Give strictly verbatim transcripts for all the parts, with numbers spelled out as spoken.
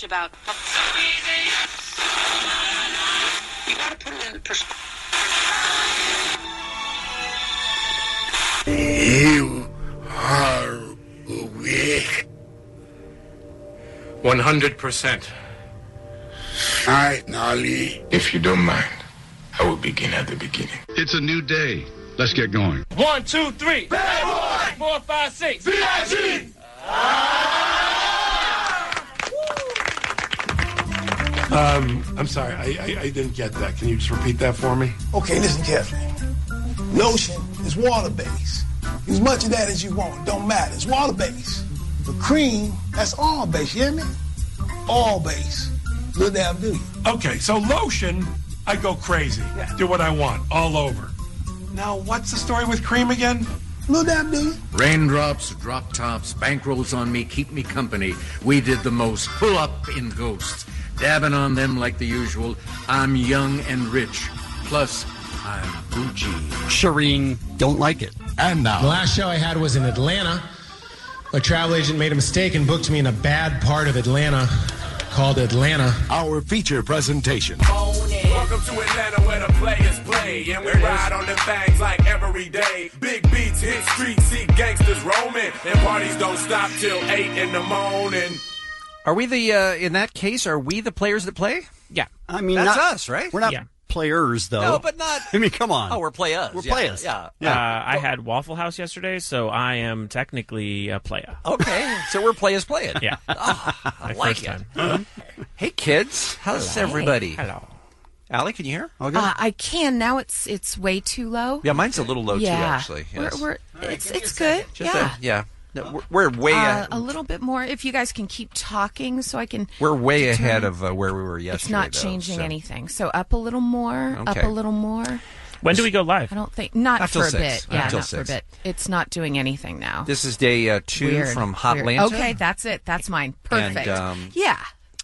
much about. You gotta put it in perspective. You are awake. One hundred percent. Finally. If you don't mind, I will begin at the beginning. It's a new day. Let's get going. One, two, three. Bad boy. Four, five, six. V I G. Um, I'm sorry, I, I, I didn't get that. Can you just repeat that for me? Okay, listen carefully. Lotion is water-based. Use much of that as you want. Don't matter. It's water-based. The cream, that's all-based. You hear me? All-based. Little damn do you. Okay, so lotion, I go crazy. Yeah. Do what I want, all over. Now, what's the story with cream again? Little damn do you. Raindrops, drop tops, bankrolls on me, keep me company. We did the most. Pull up in ghosts. Dabbing on them like the usual. I'm young and rich. Plus, I'm Gucci. Shireen, don't like it. And now. The last show I had was in Atlanta. A travel agent made a mistake and booked me in a bad part of Atlanta called Atlanta. Our feature presentation. Welcome to Atlanta where the players play. And we ride on the things like every day. Big beats hit streets, see gangsters roaming. And parties don't stop till eight in the morning. Are we the, uh, in that case, are we the players that play? Yeah. I mean, That's not, us, right? We're not Yeah. players, though. No, but not... I mean, come on. Oh, we're players. We're yeah, players. Yeah. Yeah. Uh, I had Waffle House yesterday, so I am technically a playa. Okay, so we're players playing. Yeah. Oh, I My like first it. time. Hey, kids. How's everybody? Hello. Allie, can you hear? Okay. Uh, I can. Now it's it's way too low. Yeah, mine's a little low, yeah. too, actually. Yes. We're, we're, it's it's good. Just yeah. A, yeah. No, we're, we're way Uh, ahead. a little bit more. If you guys can keep talking so I can... We're way determine. ahead of uh, where we were yesterday, It's not though, changing so. anything. So up a little more, Okay. up a little more. When do we go live? I don't think... Not Not for till a six. bit. Yeah, Until not six. for a bit. It's not doing anything now. This is day uh, two Weird. from Hot Weird. Lanta. Okay, that's it. That's mine. Perfect. And, um, yeah.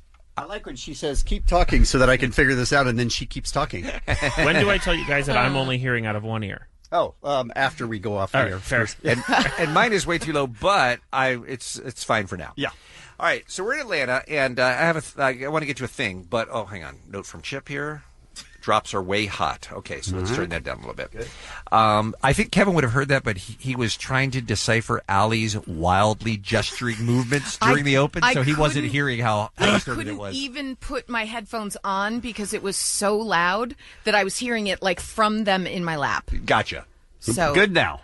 I like when she says, keep talking so that I can figure this out, and then she keeps talking. When do I tell you guys that I'm only hearing out of one ear? Oh, um, after we go off All here. right, fair. and, and mine is way too low, but I it's it's fine for now. Yeah. All right, so we're in Atlanta, and uh, I have a th- I want to get to a thing, but oh, hang on. Note from Chip here. Drops are way hot. Okay, so let's turn that down a little bit. Um, I think Kevin would have heard that, but he, he was trying to decipher Allie's wildly gesturing movements during I- the open, I so he wasn't couldn't- hearing how I disturbing it couldn't was. even put my headphones on because it was so loud that I was hearing it like from them in my lap. Gotcha. So Good now.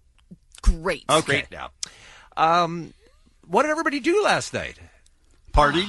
great. Okay. Great now. Um, what did everybody do last night? Party?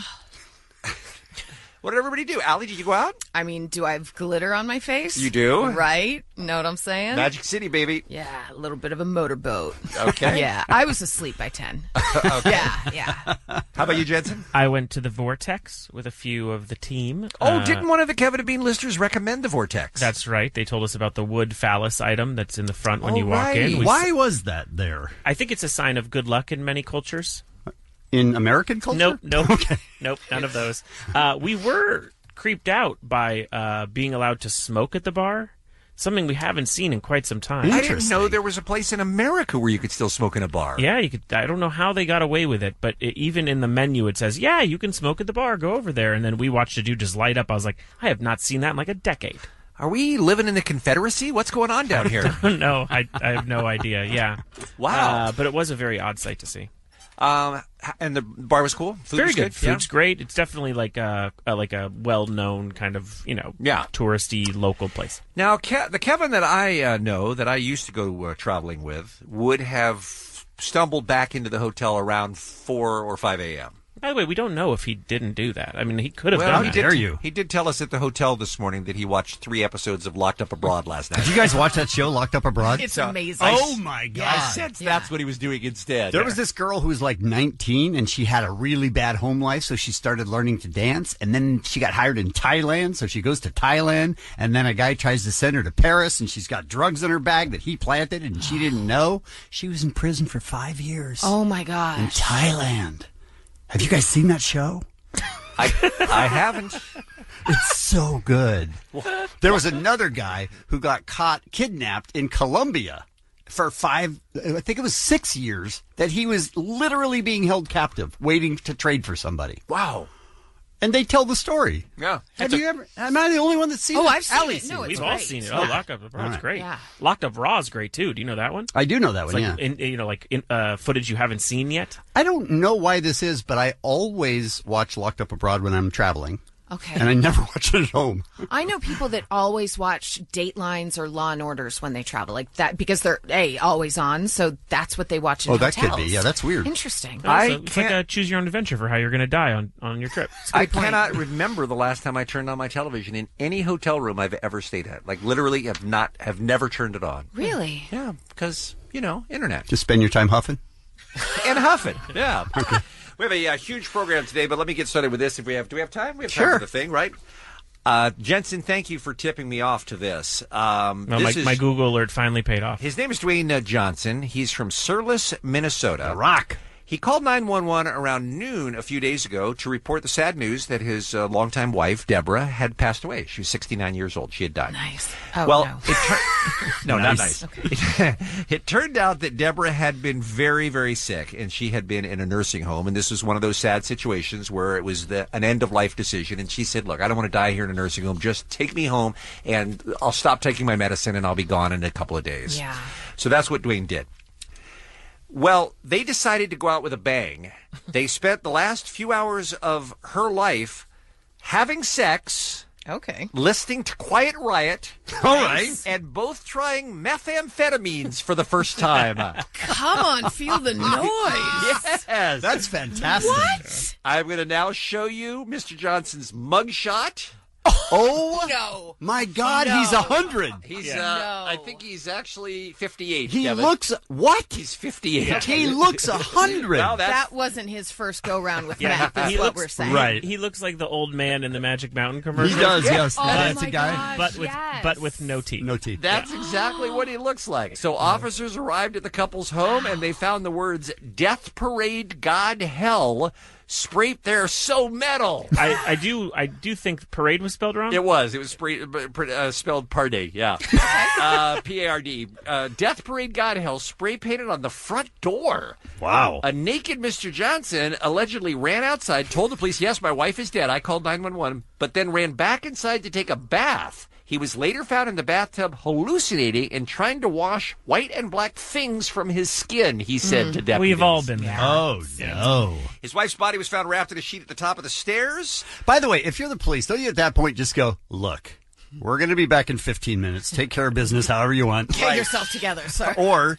What did everybody do? Allie, did you go out? I mean, do I have glitter on my face? You do? Right? Know what I'm saying? Magic City, baby. Yeah, a little bit of a motorboat. Okay. Yeah, I was asleep by ten. Okay. Yeah, yeah. How about you, Jensen? I went to the Vortex with a few of the team. Oh, Uh, didn't one of the Kevin and Bean listeners recommend the Vortex? That's right. They told us about the wood phallus item that's in the front when Oh, you walk right. in. We Why was that there? I think it's a sign of good luck in many cultures. In American culture? Nope, nope, nope, none of those. Uh, we were creeped out by uh, being allowed to smoke at the bar, something we haven't seen in quite some time. I didn't know there was a place in America where you could still smoke in a bar. Yeah, you could. I don't know how they got away with it, but it, even in the menu it says, "Yeah, you can smoke at the bar. Go over there." And then we watched a dude just light up. I was like, I have not seen that in like a decade. Are we living in the Confederacy? What's going on down here? No, I, I have no idea. Yeah. Wow. Uh, but it was a very odd sight to see. Um, and the bar was cool. Food Very was good. good. Food's great. It's definitely like a, a like a well-known kind of you know Yeah. touristy local place. Now, Ke- the Kevin that I uh, know that I used to go uh, traveling with would have stumbled back into the hotel around four or five a.m. By the way, we don't know if he didn't do that. I mean, he could have Well, done he that. did, dare you. He did tell us at the hotel this morning that he watched three episodes of Locked Up Abroad last night. Did you guys watch that show, Locked Up Abroad? It's amazing. Oh, my God. I sensed that's what he was doing instead. There was this girl who was like nineteen, and she had a really bad home life, so she started learning to dance, and then she got hired in Thailand, so she goes to Thailand, and then a guy tries to send her to Paris, and she's got drugs in her bag that he planted, and she didn't know. She was in prison for five years. Oh my gosh. In Thailand. Have you guys seen that show? I, I haven't. It's so good. There was another guy who got caught kidnapped in Colombia for five, I think it was six years, that he was literally being held captive, waiting to trade for somebody. Wow. and they tell the story. Yeah. Have you ever? Am I the only one that's seen Oh, it? I've seen Allie's it. No, We've it's all great. seen it. Oh, Locked Up Abroad's right. great. Yeah. Locked Up Raw is great too. Do you know that one? I do know that It's one. like Yeah. in, you know, like in, uh, footage you haven't seen yet. I don't know why this is, but I always watch Locked Up Abroad when I'm traveling. Okay. And I never watch it at home. I know people that always watch Datelines or Law and Orders when they travel, like that, because they're a always on. So that's what they watch in Oh, that hotels. could be. Yeah, that's weird. Interesting. I it's like a choose your own adventure for how you're going to die on, on your trip. I cannot remember the last time I turned on my television in any hotel room I've ever stayed at. Like literally, have not have never turned it on. Really? Yeah, because you know, internet. Just spend your time huffing. And huffing. Yeah. We have a, uh huge program today, but let me get started with this. If we have, do we have time? We have time Sure. for the thing, right? Uh, Jensen, thank you for tipping me off to this. Um, No, this my, is, my Google alert finally paid off. His name is Dwayne uh, Johnson. He's from Surlis, Minnesota. The Rock. He called nine one one around noon a few days ago to report the sad news that his uh, longtime wife, Deborah, had passed away. She was sixty-nine years old. She had died. Nice. Oh, well, no. It tur- no, Nice. not nice. It, it turned out that Deborah had been very, very sick, and she had been in a nursing home. And this was one of those sad situations where it was the, an end-of-life decision. And she said, look, I don't want to die here in a nursing home. Just take me home, and I'll stop taking my medicine, and I'll be gone in a couple of days. Yeah. So that's what Dwayne did. Well, they decided to go out with a bang. They spent the last few hours of her life having sex, Okay. listening to Quiet Riot, All right. and both trying methamphetamines for the first time. Come on, feel the noise. Yes. That's fantastic. What? I'm going to now show you Mister Johnson's mugshot. Oh, No. my God, No. he's a hundred. He's, Yeah. uh, No. I think he's actually fifty-eight. He Kevin. looks what? He's fifty-eight. He looks a hundred. Well, that's, That wasn't his first go round with Yeah, meth, is he what looks- we're saying. Right. He looks like the old man in the Magic Mountain He commercial. does, yes. Oh, That's my a guy. gosh, But with yes. but with no teeth. No teeth. That's exactly what he looks like. So officers arrived at the couple's home and they found the words "Death Parade, God Hell" sprayed there. So metal. I, I do I do think parade was spelled wrong. It was. It was spray, uh, spelled Parday. Yeah. uh, P A R D. Uh, Death Parade, God Hell spray painted on the front door. Wow. A naked Mister Johnson allegedly ran outside, told the police, yes, my wife is dead. I called nine one one, but then ran back inside to take a bath. He was later found in the bathtub hallucinating and trying to wash white and black things from his skin, he said to deputies. We've all been there. Oh, no. His wife's body was found wrapped in a sheet at the top of the stairs. By the way, if you're the police, don't you at that point just go, look, we're going to be back in fifteen minutes. Take care of business however you want. Get yourself together, sir. Or,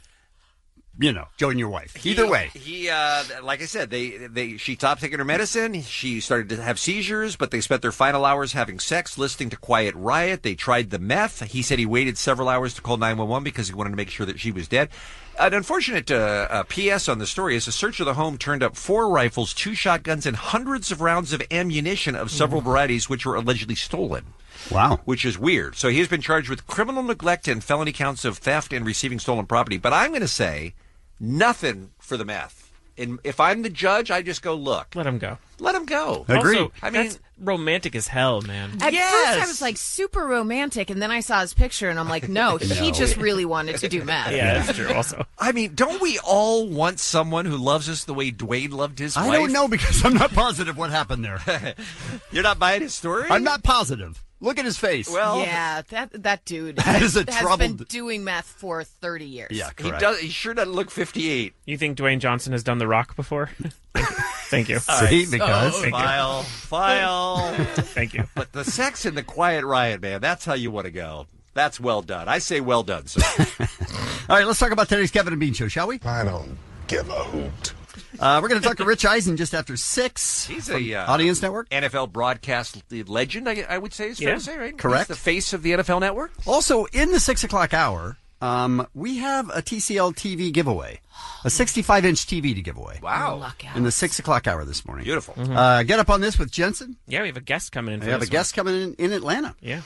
you know, join your wife. Either He- way. He, uh, like I said, they, they, she stopped taking her medicine. She started to have seizures, but they spent their final hours having sex, listening to Quiet Riot. They tried the meth. He said he waited several hours to call nine one one because he wanted to make sure that she was dead. An unfortunate uh, uh, P S on the story is a search of the home turned up four rifles, two shotguns, and hundreds of rounds of ammunition of several varieties, which were allegedly stolen. Wow. Which is weird. So he's been charged with criminal neglect and felony counts of theft and receiving stolen property. But I'm going to say nothing for the meth. And if I'm the judge, I just go, look, Let him go. let him go. Agreed. Also, I mean- that's romantic as hell, man. At Yes. first, I was like super romantic, and then I saw his picture, and I'm like, no, he just really wanted to do meth. Yeah, that's true. Also, I mean, don't we all want someone who loves us the way Dwayne loved his I wife? don't know because I'm not positive what happened there. You're not buying his story? I'm not positive. Look at his face. Well, Yeah, that that dude That is a has been troubled- doing meth for thirty years. yeah, he correct. does. He sure doesn't look fifty-eight. you think Dwayne Johnson has done The Rock before? Thank you. See, because Thank you. File, file. Thank you. But the sex and the Quiet Riot, man, that's how you want to go. That's well done. I say well done, sir. All right, let's talk about today's Kevin and Bean Show, shall we? I don't give a hoot. Uh, we're going to talk to Rich Eisen just after six. He's from a uh, Audience Network. N F L broadcast legend, I, I would say, is fair Yeah. to say, right? Correct. He's the face of the N F L Network. Also, in the six o'clock hour, um, we have a T C L T V giveaway, a sixty-five inch T V to give away. Wow. Luck out. In the six o'clock hour this morning. Beautiful. Uh, get up on this with Jensen. Yeah, we have a guest coming in. For We have a this guest coming in in Atlanta. one. Yeah,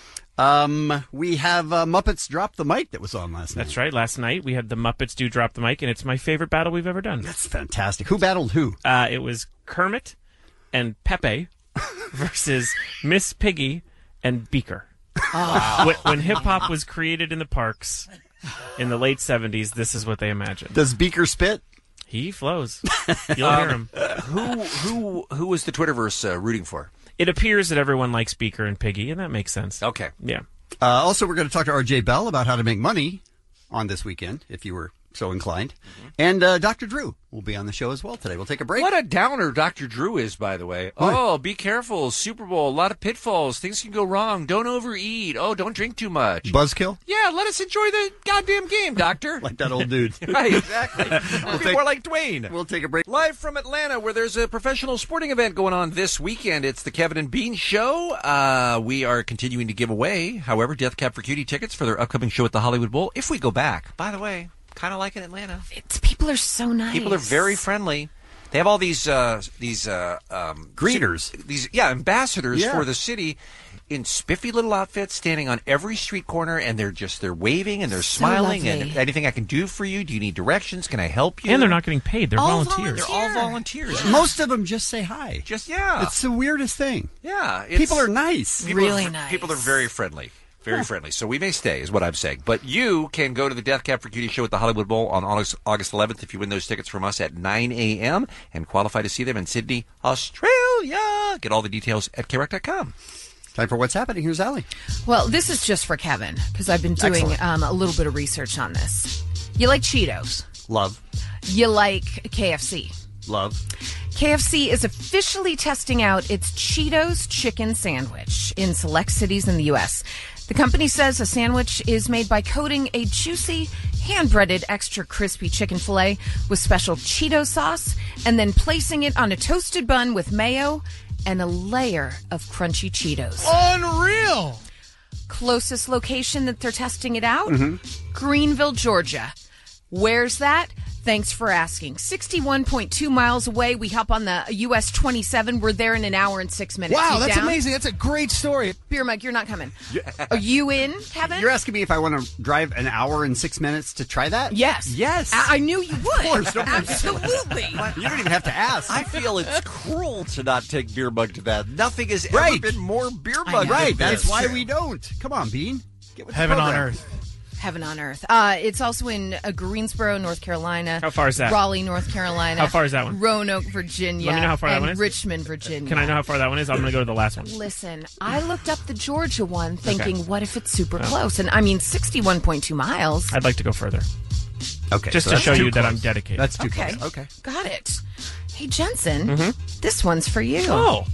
Um, we have uh, Muppets Drop the Mic that was on last night. that's right. Last night we had the Muppets do drop the mic, and it's my favorite battle we've ever done. That's fantastic. Who battled who? Uh, it was Kermit and Pepe versus Miss Piggy and Beaker. When, when hip hop was created in the parks in the late seventies, this is what they imagined. Does Beaker spit? He flows. You'll hear him. Who who who was the Twitterverse uh, rooting for? It appears that everyone likes Beaker and Piggy, and that makes sense. Okay. Yeah. Uh, also, we're going to talk to R J Bell about how to make money on This Weekend, if you were so inclined. Mm-hmm. And uh, Doctor Drew will be on the show as well today. We'll take a break. What a downer Doctor Drew is, by the way. What? Oh, be careful. Super Bowl, a lot of pitfalls. Things can go wrong. Don't overeat. Oh, don't drink too much. Buzzkill? Yeah, let us enjoy the goddamn game, Doctor. Like that old dude. Right, exactly. We'll be take- more like Dwayne. We'll take a break. Live from Atlanta, where there's a professional sporting event going on this weekend. It's the Kevin and Bean Show. Uh, we are continuing to give away, however, Death Cab for Cutie tickets for their upcoming show at the Hollywood Bowl. If we go back, by the way, kind of like in Atlanta. It's people are so nice. People are very friendly. They have all these uh, these uh, um, greeters, these yeah ambassadors Yeah. for the city in spiffy little outfits, standing on every street corner, and they're just they're waving and they're So smiling. lovely. And anything I can do for you? Do you need directions? Can I help you? And they're not getting paid. They're All volunteers. They're all volunteers. Most of them just say hi. Just yeah. It's the weirdest thing. Yeah, it's- People are nice. People Really are, nice. People are very friendly. Very friendly. So we may stay, is what I'm saying. But you can go to the Death Cab for Cutie show at the Hollywood Bowl on August, August eleventh if you win those tickets from us at nine a.m. and qualify to see them in Sydney, Australia. Get all the details at K R O C dot com. Time for What's Happening. Here's Allie. Well, this is just for Kevin because I've been doing Excellent. um, a little bit of research on this. You like Cheetos. Love. You like K F C. Love. K F C is officially testing out its Cheetos chicken sandwich in select cities in the U S. The company says a sandwich is made by coating a juicy, hand-breaded, extra crispy chicken fillet with special Cheeto sauce and then placing it on a toasted bun with mayo and a layer of crunchy Cheetos. Unreal! Closest location that they're testing it out? Mm-hmm. Greenville, Georgia. Where's that? Thanks for asking. sixty-one point two miles away. We hop on the U S twenty-seven. We're there in an hour and six minutes. Wow, You that's down? amazing. That's a great story. Beer Mug, you're not coming. Are you in, Kevin? You're asking me if I want to drive an hour and six minutes to try that? Yes. Yes. I, I knew you would. Of course. Don't Absolutely. You don't even have to ask. I feel it's cruel to not take Beer Mug to that. Nothing has Right. ever been more Beer I Mug. know. Right. than That's this. why we don't. Come on, Bean. Get with the Heaven on program. earth. Heaven on earth. Uh, it's also in uh, Greensboro, North Carolina. How far is that? Raleigh, North Carolina. How far is that one? Roanoke, Virginia. Let me know how far that and one is. Richmond, Virginia. Can I know how far that one is? I'm going to go to the last one. Listen, I looked up the Georgia one thinking, Okay. what if it's super Oh. close? And I mean, sixty-one point two miles. I'd like to go further. Okay. Just so to that's show too you that close. I'm dedicated. That's too Okay. close. Okay. Got it. Hey, Jensen, Mhm. this one's for you. Oh.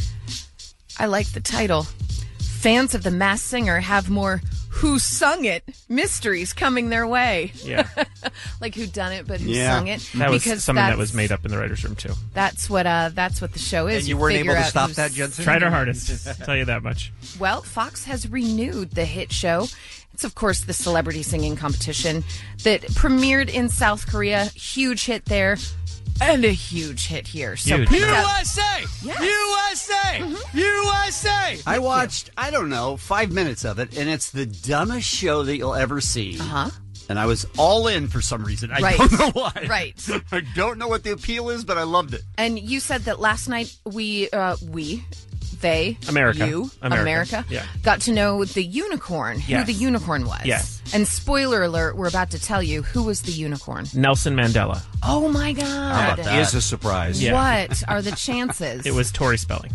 I like the title. Fans of The Masked Singer have more Who Sung It mysteries coming their way. Yeah. Like who done it, but who Yeah. sung it. That was Because something that that's- was made up in the writer's room, too. That's what uh, that's what the show is. And you weren't figure able to out stop who's- that, Jensen? Tried our hardest. I'll tell you that much. Well, Fox has renewed the hit show. It's, of course, the celebrity singing competition that premiered in South Korea. Huge hit there. And a huge hit here. So Huge. pick up- U S A! Yes. U S A! Mm-hmm. U S A! I watched, I don't know, five minutes of it, and it's the dumbest show that you'll ever see. Uh-huh. And I was all in for some reason. I Right. don't know why. Right. I don't know what the appeal is, but I loved it. And you said that last night we, uh, we, they, America. you, America. Yeah. got to know the unicorn, who Yes. the unicorn was. Yes. And spoiler alert, we're about to tell you who was the unicorn. Nelson Mandela. Oh my God. about that? Is a surprise. Yeah. What are the chances? It was Tori Spelling.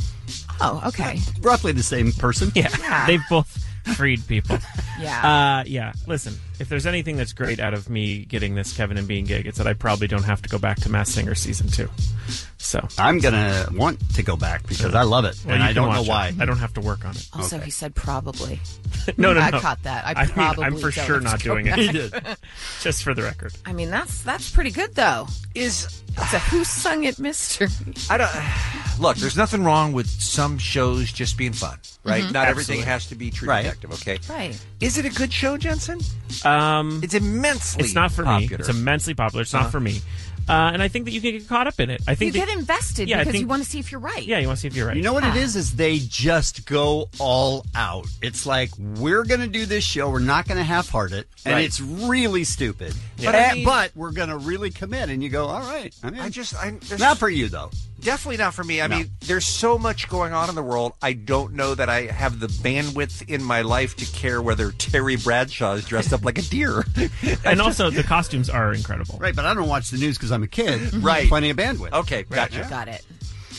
Oh, okay. Roughly the same person. Yeah. Yeah. They've both freed people. Yeah. Uh, yeah. Listen, if there's anything that's great out of me getting this Kevin and Bean gig, it's that I probably don't have to go back to Masked Singer season two. So I'm going to want to go back because I love it. well, and you I can don't know watch why. it. I don't have to work on it. Also, he said probably. no, no, I no. caught that. I I mean, probably I'm for don't sure have to not go doing it. back. He did. Just for the record. I mean, that's that's pretty good though. Is It's a who sung it mystery. I don't look. There's nothing wrong with some shows just being fun, right? Mhm. Not Absolutely. everything has to be True Right. Detective. Okay. Right. Is it a good show, Jensen? Um, It's immensely. it's not for popular. me. It's immensely popular. It's Uh-huh. not for me. Uh, and I think that you can get caught up in it. I You think get that, invested Yeah, I because think- you want to see if you're right. Yeah, you want to see if you're right. You know what it Yeah. is? Is they just go all out. It's like, we're going to do this show. We're not going to half-heart it. And Right. it's really stupid. Yeah. But, But I mean- but we're going to really commit. And you go, all right. I mean, I just. I, there's- not for you, though. Definitely not for me. I No. mean, there's so much going on in the world. I don't know that I have the bandwidth in my life to care whether Terry Bradshaw is dressed up like a deer. And also, the costumes are incredible. Right, but I don't watch the news because I'm a kid. Right. Plenty of bandwidth. Okay, gotcha. Got it.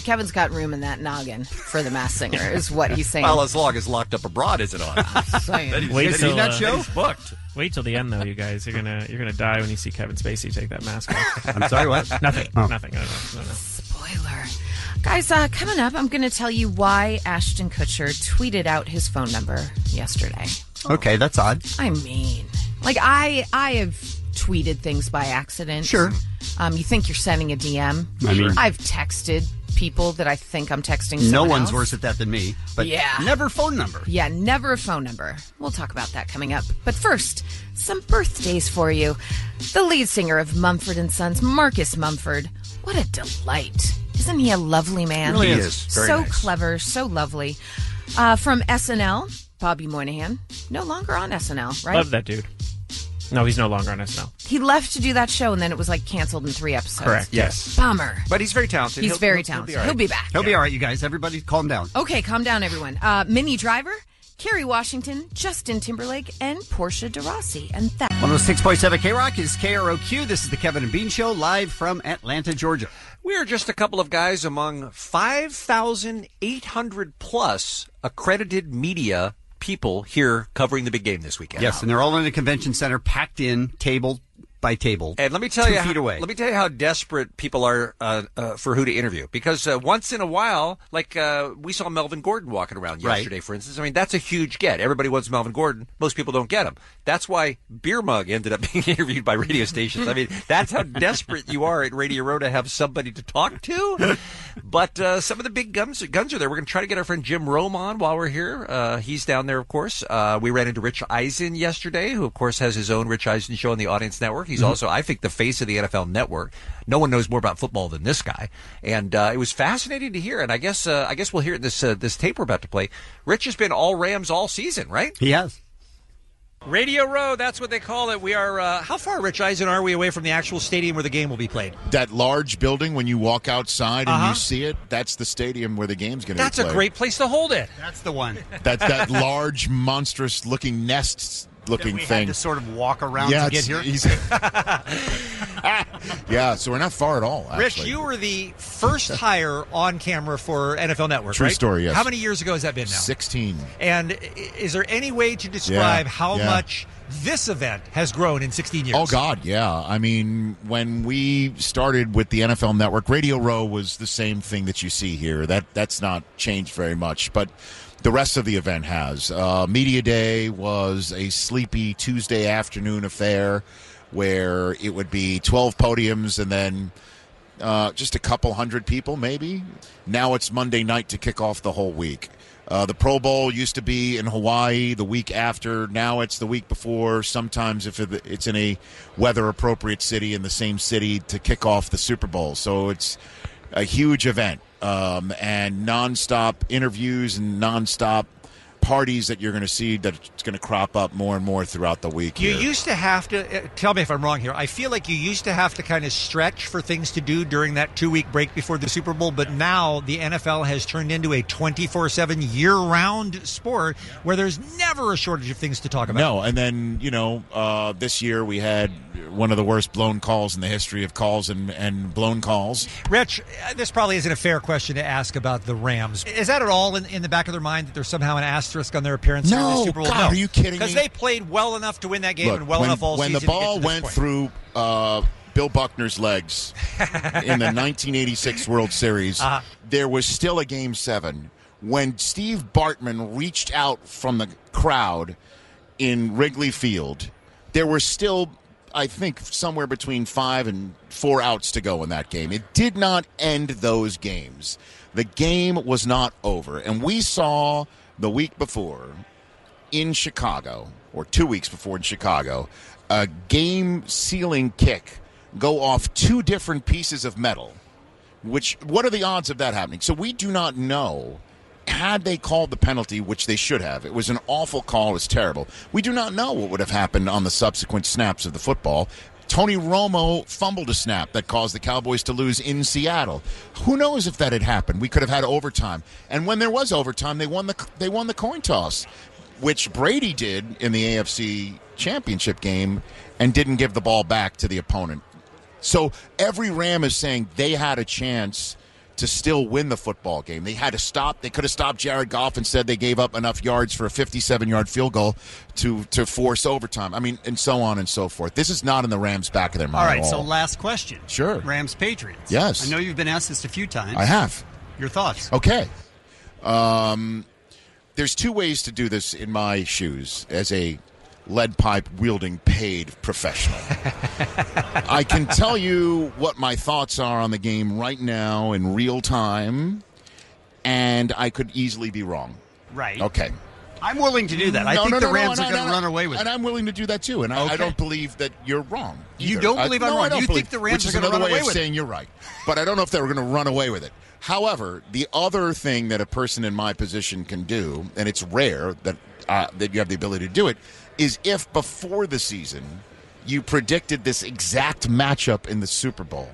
Kevin's got room in that noggin for the Masked Singer, is what he's saying. Well, as long as Locked Up Abroad isn't on. Saying. Wait Is till he that uh, show? he's booked. Wait till the end, though, you guys. You're gonna you're gonna die when you see Kevin Spacey take that mask off. I'm sorry, what? Nothing. Oh. Nothing. No, no, no, no. Spoiler. Guys, uh, coming up, I'm going to tell you why Ashton Kutcher tweeted out his phone number yesterday. Okay, that's odd. I mean, like, I I have tweeted things by accident. Sure. Um, you think you're sending a D M? I mean- I've texted people that I think I'm texting No someone one's else. worse at that than me. But Yeah. never phone number. Yeah, never a phone number. We'll talk about that coming up. But first, some birthdays for you. The lead singer of Mumford and Sons, Marcus Mumford. What a delight. Isn't he a lovely man? Really is. Very so nice. clever, so lovely. Uh, from S N L, Bobby Moynihan. No longer on S N L, right? Love that dude. No, he's no longer on S N L. He left to do that show, and then it was like canceled in three episodes. Correct. Yes. Bummer. But he's very talented. He's He'll- very he'll- he'll be talented. all right. He'll be back. He'll be all right, you guys. Everybody calm down. Okay, calm down, everyone. Uh, Minnie Driver, Kerry Washington, Justin Timberlake, and Portia de Rossi. And that. one oh six point seven K-Rock is K R O Q. This is the Kevin and Bean Show, live from Atlanta, Georgia. We are just a couple of guys among five thousand eight hundred plus accredited media people here covering the big game this weekend. Yes, and they're all in the convention center, packed in, table by table. And let me tell two you, feet how, away. let me tell you how desperate people are uh, uh, for who to interview. Because uh, once in a while, like uh, we saw Melvin Gordon walking around Right. yesterday, for instance. I mean, that's a huge get. Everybody wants Melvin Gordon. Most people don't get him. That's why Beer Mug ended up being interviewed by radio stations. I mean, that's how desperate you are at Radio Row to have somebody to talk to. But uh, some of the big guns, guns are there. We're going to try to get our friend Jim Rome on while we're here. Uh, he's down there, of course. Uh, we ran into Rich Eisen yesterday, who, of course, has his own Rich Eisen show on the Audience Network. He's Mhm. also, I think, the face of the N F L Network. No one knows more about football than this guy, and uh, it was fascinating to hear. And I guess uh, I guess we'll hear it in this uh, this tape we're about to play. Rich has been all Rams all season, right? He has. Radio Row, that's what they call it. We are uh, how far, Rich Eisen, are we away from the actual stadium where the game will be played? That large building, when you walk outside and Uh-huh. you see it, that's the stadium where the game's going to be That's played. a great place to hold it. That's the one. That that large, monstrous-looking nest-looking we had thing. to sort of walk around yeah, to get it's- here. he's- yeah, so we're not far at all. Actually. Rich, you were the first hire on camera for N F L Network, True right? story, yes. How many years ago has that been now? sixteen. And i- is there any way to describe Yeah, how yeah. much this event has grown in sixteen years? Oh God, yeah. I mean, when we started with the N F L Network, Radio Row was the same thing that you see here. That that's not changed very much, but the rest of the event has. Uh, Media Day was a sleepy Tuesday afternoon affair where it would be twelve podiums and then uh, just a couple hundred people, maybe. Now it's Monday night to kick off the whole week. Uh, the Pro Bowl used to be in Hawaii the week after. Now it's the week before. Sometimes if it- it's in a weather-appropriate city in the same city to kick off the Super Bowl. So it's a huge event um, and nonstop interviews and nonstop parties that you're going to see that's going to crop up more and more throughout the week. You here. used to have to, uh, tell me if I'm wrong here, I feel like you used to have to kind of stretch for things to do during that two-week break before the Super Bowl, but now the N F L has turned into a twenty-four seven year-round sport where there's never a shortage of things to talk about. No, and then, you know, uh, this year we had one of the worst blown calls in the history of calls and, and blown calls. Rich, uh, this probably isn't a fair question to ask about the Rams. Is that at all in, in the back of their mind that there's somehow an asterisk on their appearance No, in the Super Bowl? God, are you kidding me? Because they played well enough to win that game Look, and well when, enough all when season the to get ball to this went point. through uh, Bill Buckner's legs in the nineteen eighty-six World Series, Uh-huh. there was still a Game seven. When Steve Bartman reached out from the crowd in Wrigley Field, there were still, I think, somewhere between five and four outs to go in that game. It did not end those games. The game was not over. And we saw the week before in Chicago, or two weeks before in Chicago, a game-sealing kick go off two different pieces of metal. Which, what are the odds of that happening? So we do not know. Had they called the penalty, which they should have, it was an awful call. It was terrible. We do not know what would have happened on the subsequent snaps of the football. Tony Romo fumbled a snap that caused the Cowboys to lose in Seattle. Who knows if that had happened? We could have had overtime. And when there was overtime, they won the they won the coin toss, which Brady did in the A F C Championship game and didn't give the ball back to the opponent. So every Ram is saying they had a chance to still win the football game. They had to stop. They could have stopped Jared Goff and said they gave up enough yards for a fifty-seven-yard field goal to to force overtime. I mean, and so on and so forth. This is not in the Rams' back of their mind All right, at so all. last question. Sure. Rams Patriots. Yes. I know you've been asked this a few times. I have. Your thoughts? Okay. Um, there's two ways to do this in my shoes as a lead pipe wielding paid professional. I can tell you what my thoughts are on the game right now in real time, and I could easily be wrong. Right. Okay. I'm willing to do that. I No, think no, the no, Rams no, are no, going to no, run away with and it. I'm willing to do that too. And I, I Okay. don't believe that you're wrong. You either. don't I- believe I'm no, wrong. I don't You believe, think the Rams which are is gonna another run way away of with it. saying you're right. But I don't know if they were going to run away with it. However, the other thing that a person in my position can do, and it's rare that uh, that you have the ability to do it, is if before the season you predicted this exact matchup in the Super Bowl,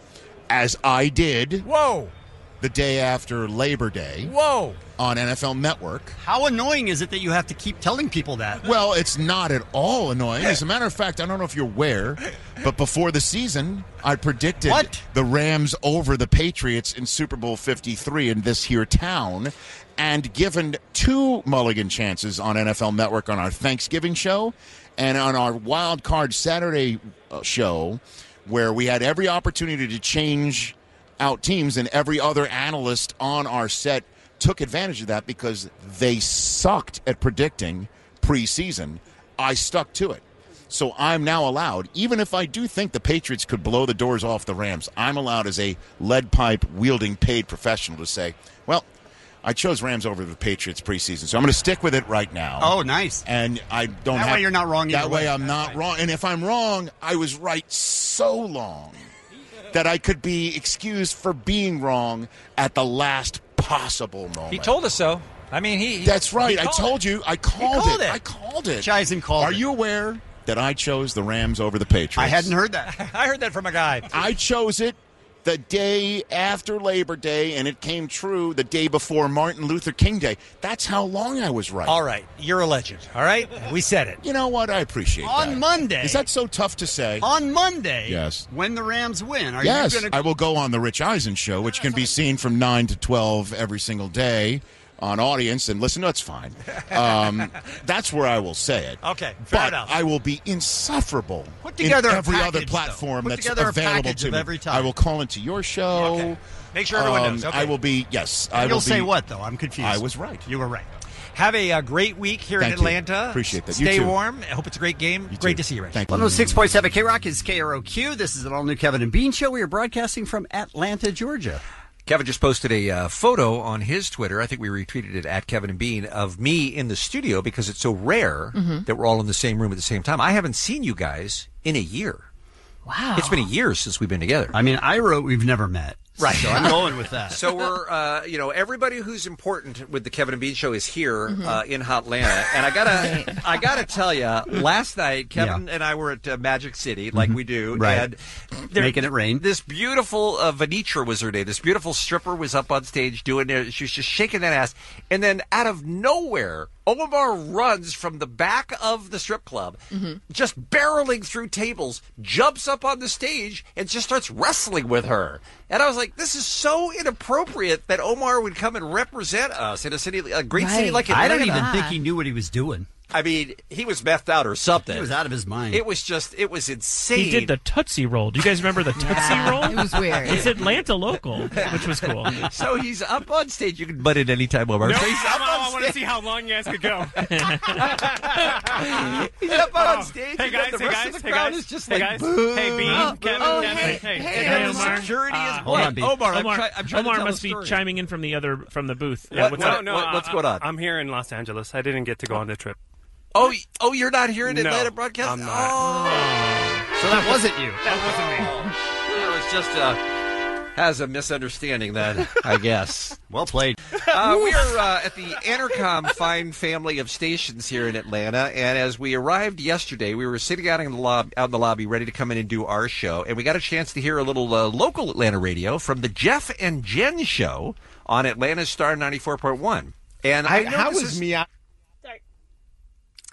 as I did. Whoa. The day after Labor Day. Whoa. On N F L Network. How annoying is it that you have to keep telling people that? Well, it's not at all annoying. As a matter of fact, I don't know if you're aware, but before the season, I predicted What? the Rams over the Patriots in Super Bowl fifty-three in this here town, and given two mulligan chances on N F L Network on our Thanksgiving show and on our Wild Card Saturday uh, show, where we had every opportunity to change out teams, and every other analyst on our set took advantage of that because they sucked at predicting preseason. I stuck to it. So I'm now allowed, even if I do think the Patriots could blow the doors off the Rams, I'm allowed as a lead pipe wielding paid professional to say, well, I chose Rams over the Patriots preseason, so I'm going to stick with it right now. Oh, nice. And I don't That have, way you're not wrong either That way way. I'm not wrong. And if I'm wrong, I was right so long that I could be excused for being wrong at the last possible moment. He told us so. I mean, he. he That's right. he I called told it. you. I called, called it. it. I called it. Chisen called Are it. you aware that I chose the Rams over the Patriots? I hadn't heard that. I heard that from a guy. I chose it the day after Labor Day, and it came true the day before Martin Luther King Day. That's how long I was right. All right. You're a legend. All right? We said it. You know what? I appreciate On that. Monday. Is that so tough to say? On Monday, Yes. when the Rams win, are yes, you going I will go on the Rich Eisen show, which can be seen from nine to twelve every single day on Audience. And listen, that's fine. Um, that's where I will say it. Okay, fair but enough. I will be insufferable Put together in a every other package, platform though. Put that's together a available package to of me. every time. I will call into your show. Okay. Make sure everyone Um, knows. Okay. I will be, yes. And I you'll will say be, what, though? I'm confused. I was right. You were right. Have a, uh great week here Thank in you. Atlanta. Appreciate that. You Stay too. warm. I hope it's a great game. You Great too. to see you, Rich. Thank you. one oh six point seven K-Rock is K R O Q. This is an all-new Kevin and Bean show. We are broadcasting from Atlanta, Georgia. Kevin just posted a uh, photo on his Twitter. I think we retweeted it at Kevin and Bean of me in the studio because it's so rare Mhm. that we're all in the same room at the same time. I haven't seen you guys in a year. Wow. It's been a year since we've been together. I mean, I wrote we've never met. Right. So I'm going with that. So we're, uh, you know, everybody who's important with the Kevin and Bean show is here Mhm. uh, in Hotlanta, and I gotta, I gotta tell you, last night Kevin and I were at uh, Magic City, like Mhm. we do, Right. and there- Making it rain. This beautiful uh, Venitra was her name. This beautiful stripper was up on stage doing it. She was just shaking that ass, and then out of nowhere, Omar runs from the back of the strip club, Mhm. just barreling through tables, jumps up on the stage, and just starts wrestling with her. And I was like, this is so inappropriate that Omar would come and represent us in a city, a great city Right. like Atlanta. I don't even think he knew what he was doing. I mean, he was methed out or something. He was out of his mind. It was just, it was insane. He did the Tootsie Roll. Do you guys remember the Tootsie Roll? It was weird. It's Atlanta local, which was cool. So he's up on stage. You can butt in any time, Omar. No, So he's up I, I on want to stage. see how long you guys could go. He's up on stage. Hey and then guys, the hey rest guys, of the hey crowd guys, is just hey like, guys, boo. hey Bean, Oh, Kevin, oh, Kevin, hey, hey, hey, hey, And the Omar. security is Uh, Hold on, Bean. Omar, I'm, Omar, try, I'm trying Omar to tell must a be story. chiming in from the other from the booth. What- what's no, up? no, What- what's I- going on? I'm here in Los Angeles. I didn't get to go on the trip. Oh, y- oh, you're not here in No, Atlanta broadcast? I'm not. Oh. So that wasn't you. That wasn't me. It was just uh, has a misunderstanding then, I guess. Well played. Uh, we are uh, at the Entercom fine family of stations here in Atlanta, and as we arrived yesterday, we were sitting out in the lobby, out in the lobby, ready to come in and do our show, and we got a chance to hear a little uh, local Atlanta radio from the Jeff and Jen show on Atlanta's Star ninety-four point one. And I know how this was is, me?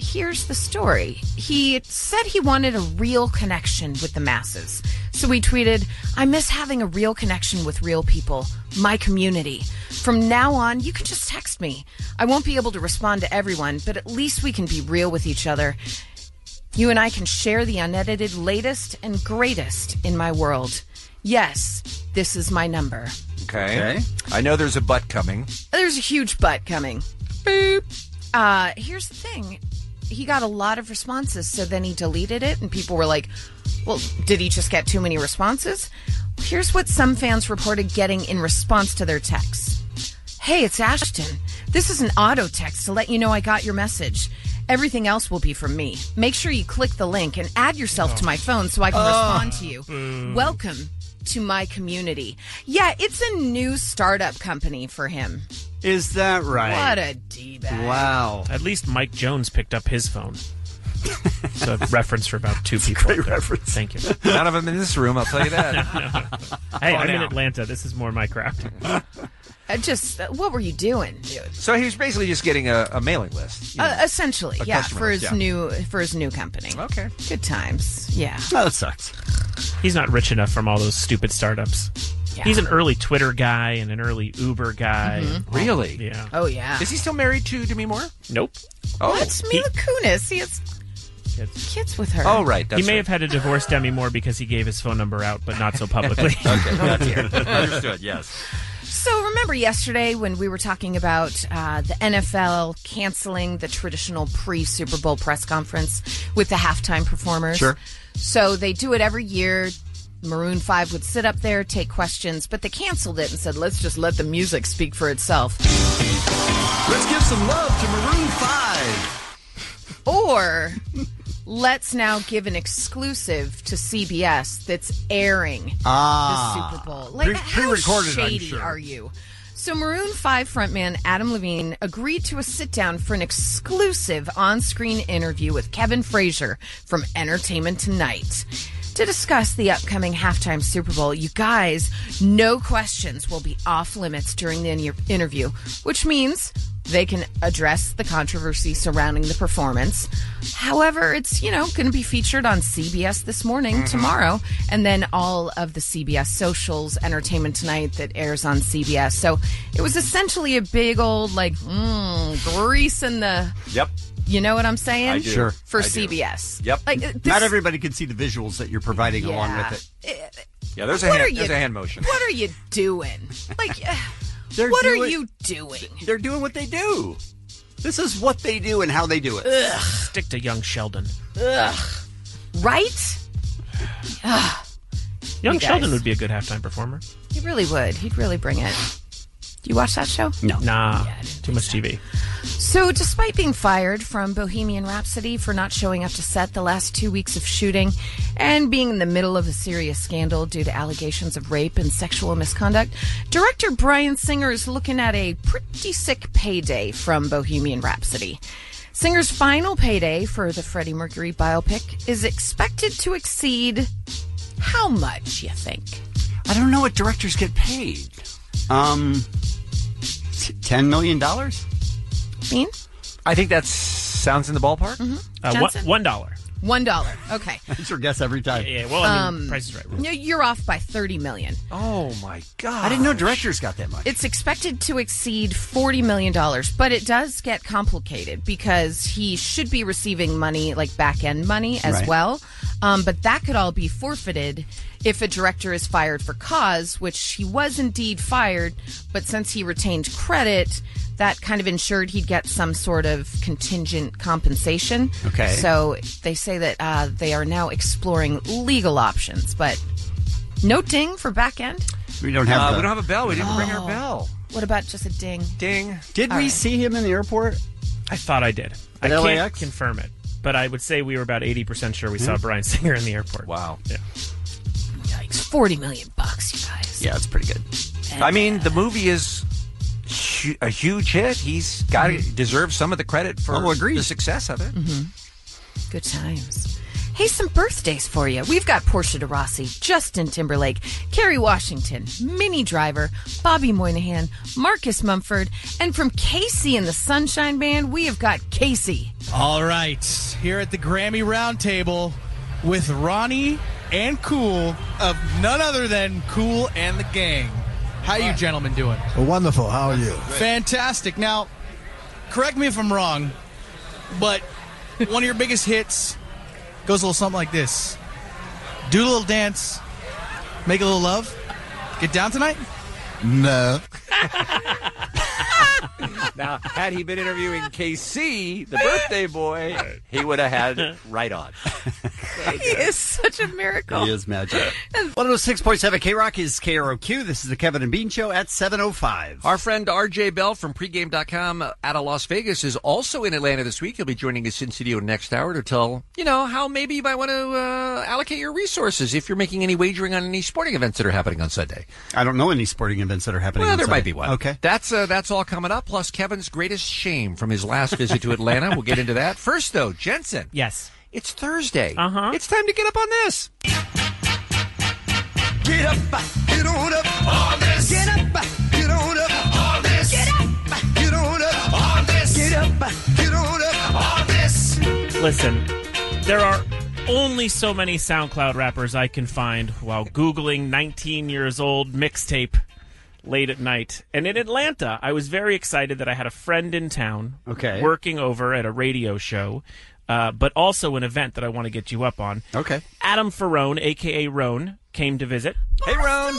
here's the story. He said he wanted a real connection with the masses. So he tweeted, I miss having a real connection with real people, my community. From now on, you can just text me. I won't be able to respond to everyone, but at least we can be real with each other. You and I can share the unedited latest and greatest in my world. Yes, this is my number. Okay. okay. I know there's a butt coming. There's a huge butt coming. Boop. Uh, here's the thing. He got a lot of responses, so then he deleted it, and people were like, well, did he just get too many responses? Here's what some fans reported getting in response to their texts. Hey, it's Ashton. This is an auto text to let you know I got your message. Everything else will be from me. Make sure you click the link and add yourself oh. to my phone so I can oh. respond to you. Mm. Welcome to my community. Yeah, it's a new startup company for him. Is that right? What a D-bag. Wow. At least Mike Jones picked up his phone. It's a reference for about two people. Great reference. Thank you. None of them in this room, I'll tell you that. no, no. Hey, I'm now. in Atlanta. This is more my craft. Uh, just, uh, what were you doing, dude? So he was basically just getting a, a mailing list. You know, uh, essentially, yeah, for his list, yeah. new for his new company. Okay. Good times, yeah. Oh, that sucks. He's not rich enough from all those stupid startups. Yeah. He's an early Twitter guy and an early Uber guy. Mm-hmm. Really? Yeah. Oh, yeah. Is he still married to Demi Moore? Nope. Oh. What's Mila Kunis? He has kids. kids with her. Oh, right. That's he may right. have had to divorce Demi Moore because he gave his phone number out, but not so publicly. Okay. That's Understood, yes. So remember yesterday when we were talking about uh, the N F L canceling the traditional pre-Super Bowl press conference with the halftime performers? Sure. So they do it every year. Maroon five would sit up there, take questions, but they canceled it and said, let's just let the music speak for itself. Let's give some love to Maroon five. Or let's now give an exclusive to C B S that's airing ah, the Super Bowl. Like, pre- how pre-recorded, shady I'm sure. are you? So Maroon five frontman Adam Levine agreed to a sit-down for an exclusive on-screen interview with Kevin Frazier from Entertainment Tonight to discuss the upcoming halftime Super Bowl. You guys, no questions will be off limits during the in- interview, which means they can address the controversy surrounding the performance. However, it's, you know, going to be featured on C B S This Morning mm-hmm. tomorrow, and then all of the C B S socials, Entertainment Tonight that airs on C B S. So it was essentially a big old, like, mm, grease in the... Yep. You know what I'm saying? I do. Sure. For I C B S. Do. Yep. Like, this, Not everybody can see the visuals that you're providing yeah. along with it. Yeah, there's a, What hand, are you- there's a hand motion. What are you doing? Like, uh, They're what doing- are you doing? They're doing what they do. This is what they do and how they do it. Ugh. Stick to young Sheldon. Ugh. Right? Ugh. Young You guys. Sheldon would be a good halftime performer. He really would. He'd really bring it. Do you watch that show? No. Nah, Yeah, I didn't too much T V. So, despite being fired from Bohemian Rhapsody for not showing up to set the last two weeks of shooting and being in the middle of a serious scandal due to allegations of rape and sexual misconduct, director Bryan Singer is looking at a pretty sick payday from Bohemian Rhapsody. Singer's final payday for the Freddie Mercury biopic is expected to exceed how much, you think? I don't know what directors get paid. Um, ten million dollars? Bean? I think that sounds in the ballpark. Mm-hmm. Uh, one, one dollar. One dollar. Okay. That's your guess every time. Yeah, yeah. Well, I mean, Um, price is right. No, you're off by thirty million. Oh my god! I didn't know directors got that much. It's expected to exceed forty million dollars, but it does get complicated because he should be receiving money, like back end money as Right. well. Um, but that could all be forfeited if a director is fired for cause, which he was indeed fired, but since he retained credit, that kind of ensured he'd get some sort of contingent compensation. Okay. So they say that uh, they are now exploring legal options, but no ding for back end. We don't have. Uh, the- we don't have a bell. We didn't bring our Oh. bell. What about just a ding? Ding. Did All we right. see him in the airport? I thought I did. At I L A can't X? confirm it, but I would say we were about eighty percent sure we Hmm? saw Bryan Singer in the airport. Wow. Yeah. Yikes, forty million bucks, you guys. Yeah, it's pretty good. I mean, the movie is hu- a huge hit. He's got to deserve some of the credit for Oh, agreed. the success of it. Mm-hmm. Good times. Hey, some birthdays for you. We've got Portia de Rossi, Justin Timberlake, Kerry Washington, Minnie Driver, Bobby Moynihan, Marcus Mumford, and from Casey and the Sunshine Band, we have got Casey. All right, here at the Grammy Roundtable with Ronnie and Cool of none other than Cool and the Gang. How you gentlemen doing? Well, wonderful. How are you? Fantastic. Now, correct me if I'm wrong, but one of your biggest hits goes a little something like this. Do a little dance, make a little love, get down tonight? No. Now, had he been interviewing K C, the birthday boy, he would have had right on. He is such a miracle. He is magic. one oh six point seven K-Rock is K R O Q. This is the Kevin and Bean Show at seven oh five. Our friend R J Bell from pregame dot com out of Las Vegas is also in Atlanta this week. He'll be joining us in studio next hour to tell, you know, how maybe you might want to uh, allocate your resources if you're making any wagering on any sporting events that are happening on Sunday. I don't know any sporting events that are happening Well, on there Sunday. might be one. Okay. That's, uh, that's all coming up, plus Kevin's greatest shame from his last visit to Atlanta. We'll get into that. First, though, Jensen. Yes. It's Thursday. Uh-huh. It's time to get up on this. Get up, get on up on this. Get up, get on up on this. Get up, get on up on this. Get up, get on up on this. Listen, there are only so many SoundCloud rappers I can find while Googling nineteen years old mixtape late at night. And in Atlanta, I was very excited that I had a friend in town Okay. working over at a radio show, uh, but also an event that I want to get you up on. Okay. Adam Ferrone, a k a. Roan, came to visit. Hey, Roan.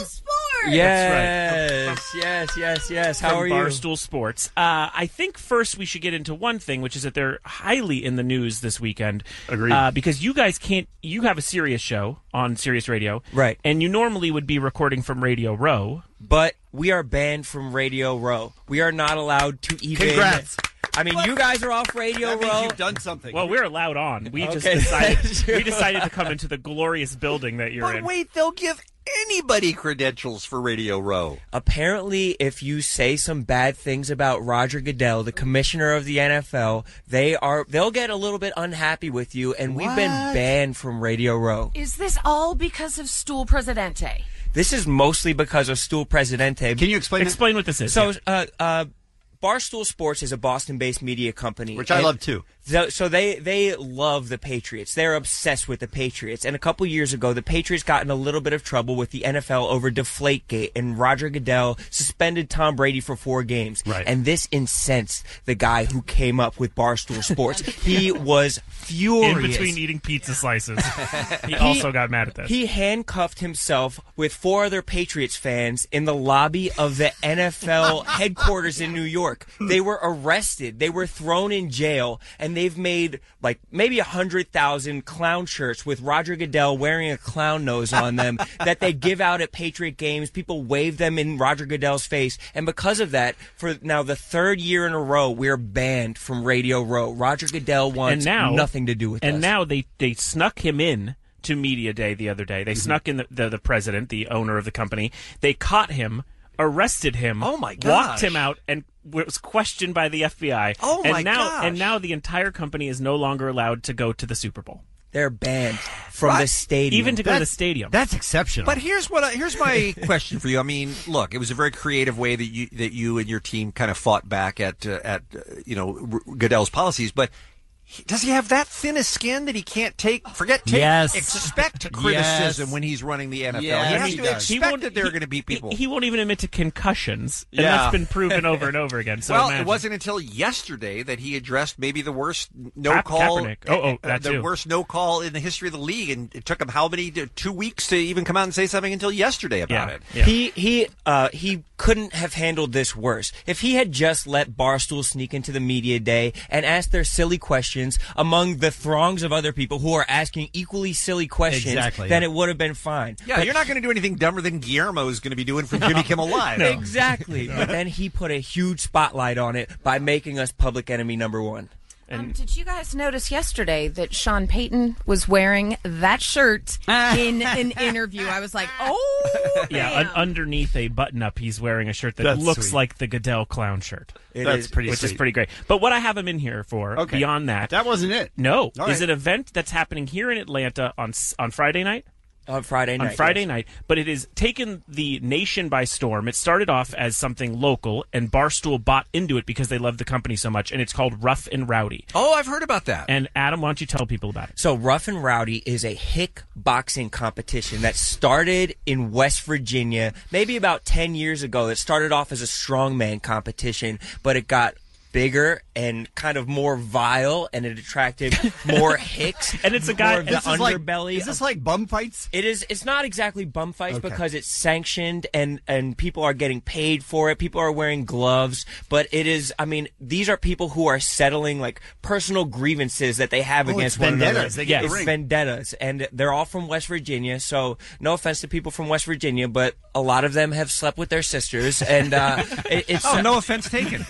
Yes, yes, yes, yes. How From are you? Barstool Sports. Uh, I think first we should get into one thing, which is that they're highly in the news this weekend. Agreed. Uh, because you guys can't. You have a Sirius show on Sirius Radio, Right. And you normally would be recording from Radio Row, But we are banned from Radio Row. We are not allowed to even. Congrats. I mean, you guys are off Radio That means Row. you've done something. Well, we're allowed on. We just Okay, decided that's true. we decided to come into the glorious building that you're But in. wait, they'll give anybody credentials for Radio Row. Apparently, if you say some bad things about Roger Goodell, the commissioner of the N F L, they are they'll get a little bit unhappy with you, and we've been What? banned from Radio Row. Is this all because of Stool Presidente? This is mostly because of Stool Presidente. Can you explain Explain what this is. So, yeah. uh, uh, Barstool Sports is a Boston-based media company, Which I and love, too. So, so they they love the Patriots. They're obsessed with the Patriots. And a couple years ago, the Patriots got in a little bit of trouble with the N F L over Deflategate, and Roger Goodell suspended Tom Brady for four games. Right. And this incensed the guy who came up with Barstool Sports. He was furious. In between eating pizza slices, he also got mad at this. He handcuffed himself with four other Patriots fans in the lobby of the N F L headquarters in New York. They were arrested. They were thrown in jail, and they've made like maybe a hundred thousand clown shirts with Roger Goodell wearing a clown nose on them that they give out at Patriot games. People wave them in Roger Goodell's face, and because of that, for now the third year in a row, we're banned from Radio Row. Roger Goodell wants and now, nothing to do with and us. And now they, they snuck him in to Media Day the other day. They Mm-hmm. snuck in the, the, the president, the owner of the company. They caught him, arrested him, Oh, my walked gosh. him out, and was questioned by the F B I. Oh, and my now, gosh. And now the entire company is no longer allowed to go to the Super Bowl. They're banned from Right. the stadium. Even to go to the stadium. That's exceptional. But here's what I, here's my question for you. I mean, look, it was a very creative way that you that you and your team kind of fought back at uh, at uh, you know R- Goodell's policies, but. He, does he have that thin a skin that he can't take, forget, take, Yes. expect criticism Yes. when he's running the N F L? Yes, he has he to does. He expect won't- that they're he- going to beat people. He, he won't even admit to concussions, and Yeah. that's been proven over and over again. So well, imagine. it wasn't until yesterday that he addressed maybe the worst no Ka- call, Kaepernick. Oh, oh, uh, that the too. worst no call in the history of the league, and it took him how many two weeks to even come out and say something until yesterday about Yeah. it. Yeah. He he uh, he couldn't have handled this worse. If he had just let Barstool sneak into the media day and ask their silly questions among the throngs of other people who are asking equally silly questions, Exactly, then yeah. it would have been fine. Yeah, But- you're not going to do anything dumber than Guillermo is going to be doing from Jimmy Kimmel Live. Exactly. But then he put a huge spotlight on it by making us public enemy number one. And Um, did you guys notice yesterday that Sean Payton was wearing that shirt in an interview? I was like, oh, yeah, un- underneath a button-up, he's wearing a shirt that That's looks sweet. like the Goodell clown shirt. It That's is, pretty Which is sweet. pretty great. But what I have him in here for, Okay. beyond that... That wasn't it. No. All Is right. an event that's happening here in Atlanta on s- on Friday night? On Friday night. On Friday yes. night, but it has taken the nation by storm. It started off as something local, and Barstool bought into it because they love the company so much, and it's called Rough and Rowdy. Oh, I've heard about that. And Adam, why don't you tell people about it? So Rough and Rowdy is a hick boxing competition that started in West Virginia maybe about ten years ago. It started off as a strongman competition, but it got bigger and kind of more vile, and it attracted more hicks. And it's a guy- more of the This is like- underbelly. is this of- like bum fights? It is. It's not exactly bum fights Okay. because it's sanctioned and and people are getting paid for it. People are wearing gloves, but it is. I mean, these are people who are settling like personal grievances that they have Oh, against it's one another. vendettas. They get in It's the ring. vendettas, and they're all from West Virginia. So no offense to people from West Virginia, but a lot of them have slept with their sisters, and uh, it, it's Oh, no offense taken.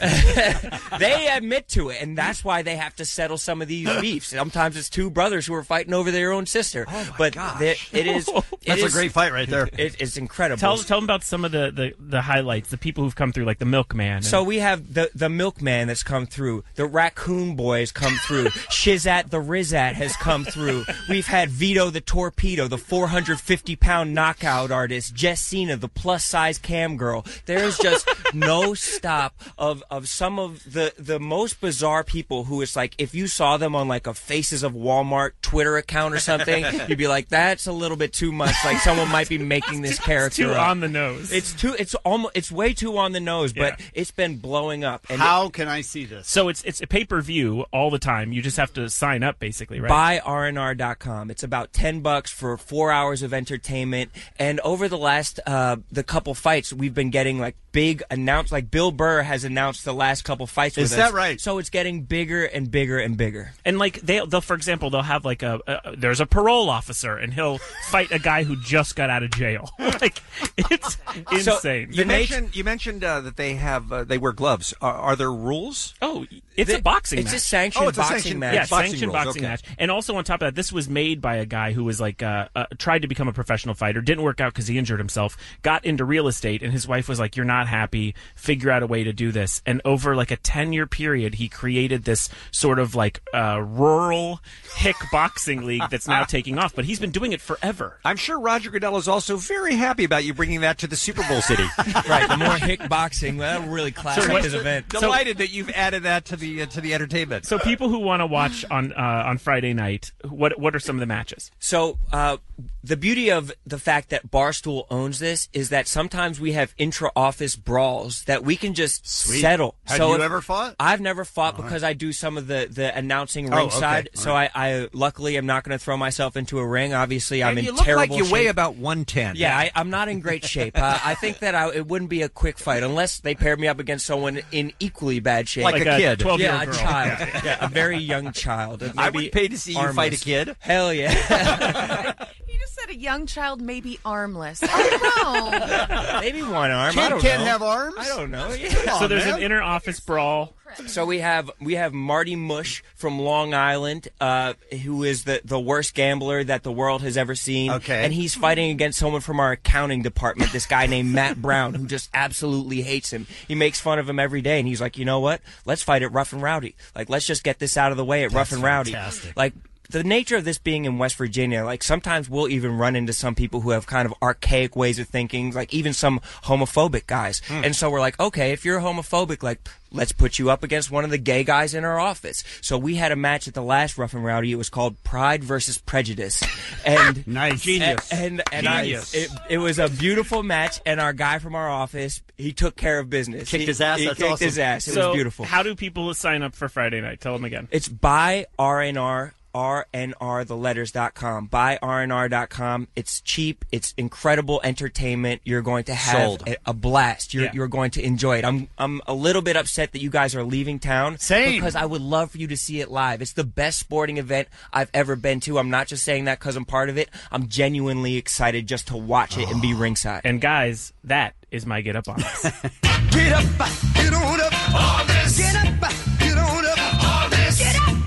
they admit to it, and that's why they have to settle some of these beefs. Sometimes it's two brothers who are fighting over their own sister. Oh my but the- it is. It That's a is- great fight right there. It, it's incredible. Tell, tell them about some of the, the, the highlights, the people who've come through, like the Milkman. and- So we have the the milkman that's come through. The raccoon boy has come through. Shizat the Rizat has come through. We've had Vito the Torpedo, the four hundred fifty pound knockout artist. Jessina, the plus size cam girl. There is just no stop of, of some of the, the most bizarre people who it's like, if you saw them on like a Faces of Walmart Twitter account or something, you'd be like, that's a little bit too much. Like someone might be making this character too up. on the nose. It's too. It's almost. It's way too on the nose, but Yeah. it's been blowing up. And How can I see this? So it's it's a pay-per-view all the time. You just have to sign up, basically, right? Buy R N R dot com. It's about ten bucks for four hours of entertainment. And over the last uh, the couple fights, we've been getting like big announced. Like Bill Burr has announced the last couple fights with Is us. that right? So it's getting bigger and bigger and bigger. And like they, they'll, for example, they'll have like a, a there's a parole officer, and he'll fight a guy who just got out of jail. Like it's insane. You mentioned you mentioned uh, that they have uh, they wear gloves. Are, are there rules? Oh, it's The- a boxing it's match. a sanctioned Oh, it's a boxing sanctioned- match. Yeah, Boxing sanctioned rules, boxing okay. match. And also on top of that, this was made by a guy who was like uh, uh, tried to become a professional fighter, didn't work out because he injured himself, got into real estate, and his wife was like, "You're not happy. Figure out a way to do this." And over like a ten year period, he created this sort of like uh, rural hick boxing league that's now taking off. But he's been doing it forever. I'm sure Roger Goodell is also very happy about you bringing that to the Super Bowl city. Right, the more hick boxing, well, that really class up his event. Delighted that you've added that to the uh, to the entertainment. So people who want to watch on uh, on Friday night, what what are some of the matches? So uh, the beauty of the fact that Barstool owns this is that sometimes we have intra-office brawls that we can just Sweet. settle. Have so you if- ever fought? I've never fought because I do some of the, the announcing Oh, ringside. okay. So I, I luckily am not going to throw myself into a ring. Obviously, I'm and in you look terrible like you weigh shape. about one ten. Yeah, I, I'm not in great shape. Uh, I think that I, it wouldn't be a quick fight unless they paired me up against someone in equally bad shape. Like a kid. twelve-year-old Yeah, a girl. child. Yeah, a very young child. I Maybe would pay to see you fight a armless. kid. Hell yeah. You just said a young child may be armless. I don't know. Maybe one arm. I Kid don't can't know. have arms? I don't know. Yeah. So there's man. an inner office brawl. So we have we have Marty Mush from Long Island, uh, who is the, the worst gambler that the world has ever seen. Okay. And he's fighting against someone from our accounting department, this guy named Matt Brown, who just absolutely hates him. He makes fun of him every day, and he's like, you know what? Let's fight at Rough and Rowdy. Like, let's just get this out of the way at Rough and Rowdy. fantastic. Like, the nature of this being in West Virginia, like sometimes we'll even run into some people who have kind of archaic ways of thinking, like even some homophobic guys. And so we're like, okay, if you're homophobic, like let's put you up against one of the gay guys in our office. So we had a match at the last Rough and Rowdy. It was called Pride versus Prejudice. And Nice. Genius. And, and, and Genius. I, it, it was a beautiful match, and our guy from our office, he took care of business. Kicked He- his ass? He That's kicked awesome. his ass. It so was beautiful. How do people sign up for Friday night? Tell them again. It's buy R N R, R N R the letters dot com. buy R N R dot com. It's cheap. It's incredible entertainment. You're going to have Sold. a, a blast. You're, Yeah. you're going to enjoy it. I'm I'm a little bit upset that you guys are leaving town. Same. Because I would love for you to see it live. It's the best sporting event I've ever been to. I'm not just saying that because I'm part of it. I'm genuinely excited just to watch it and be ringside. And guys, that is my get up on this. Get up, get on up. All this. Get up, get on up. All this. Get up,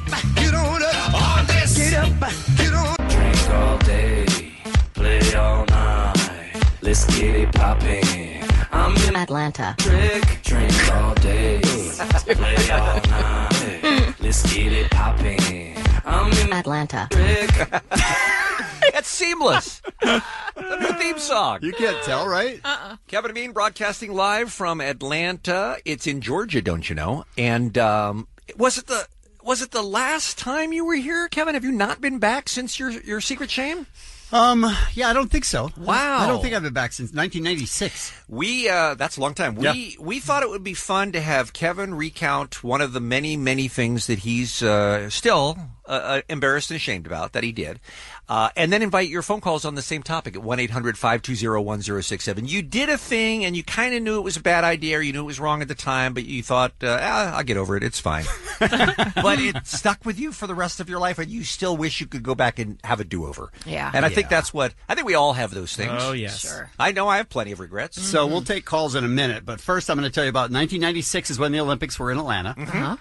it poppin'. I'm in Atlanta. Trick, drink all day. Play all night. Let's get it poppin'. I'm in Atlanta. Trick. It's seamless. The new theme song. You can't tell, right? Uh-uh. Kevin Bean broadcasting live from Atlanta. It's in Georgia, don't you know? And um, was it the was it the last time you were here, Kevin? Have you not been back since your your Secret Shame? Um, yeah, I don't think so. Wow. I don't think I've been back since nineteen ninety-six. We, uh, that's a long time. We, Yeah. we thought it would be fun to have Kevin recount one of the many, many things that he's, uh, still, uh, uh, embarrassed and ashamed about that he did. Uh, and then invite your phone calls on the same topic at one eight hundred five two zero one zero six seven. You did a thing and you kind of knew it was a bad idea or you knew it was wrong at the time, but you thought, uh, ah, I'll get over it. It's fine. But it stuck with you for the rest of your life and you still wish you could go back and have a do-over. Yeah. And I think Yeah. that's what, I think we all have those things. Oh, yes. Sure. I know I have plenty of regrets. So we'll take calls in a minute, but first I'm going to tell you about nineteen ninety-six is when the Olympics were in Atlanta. Uh-huh.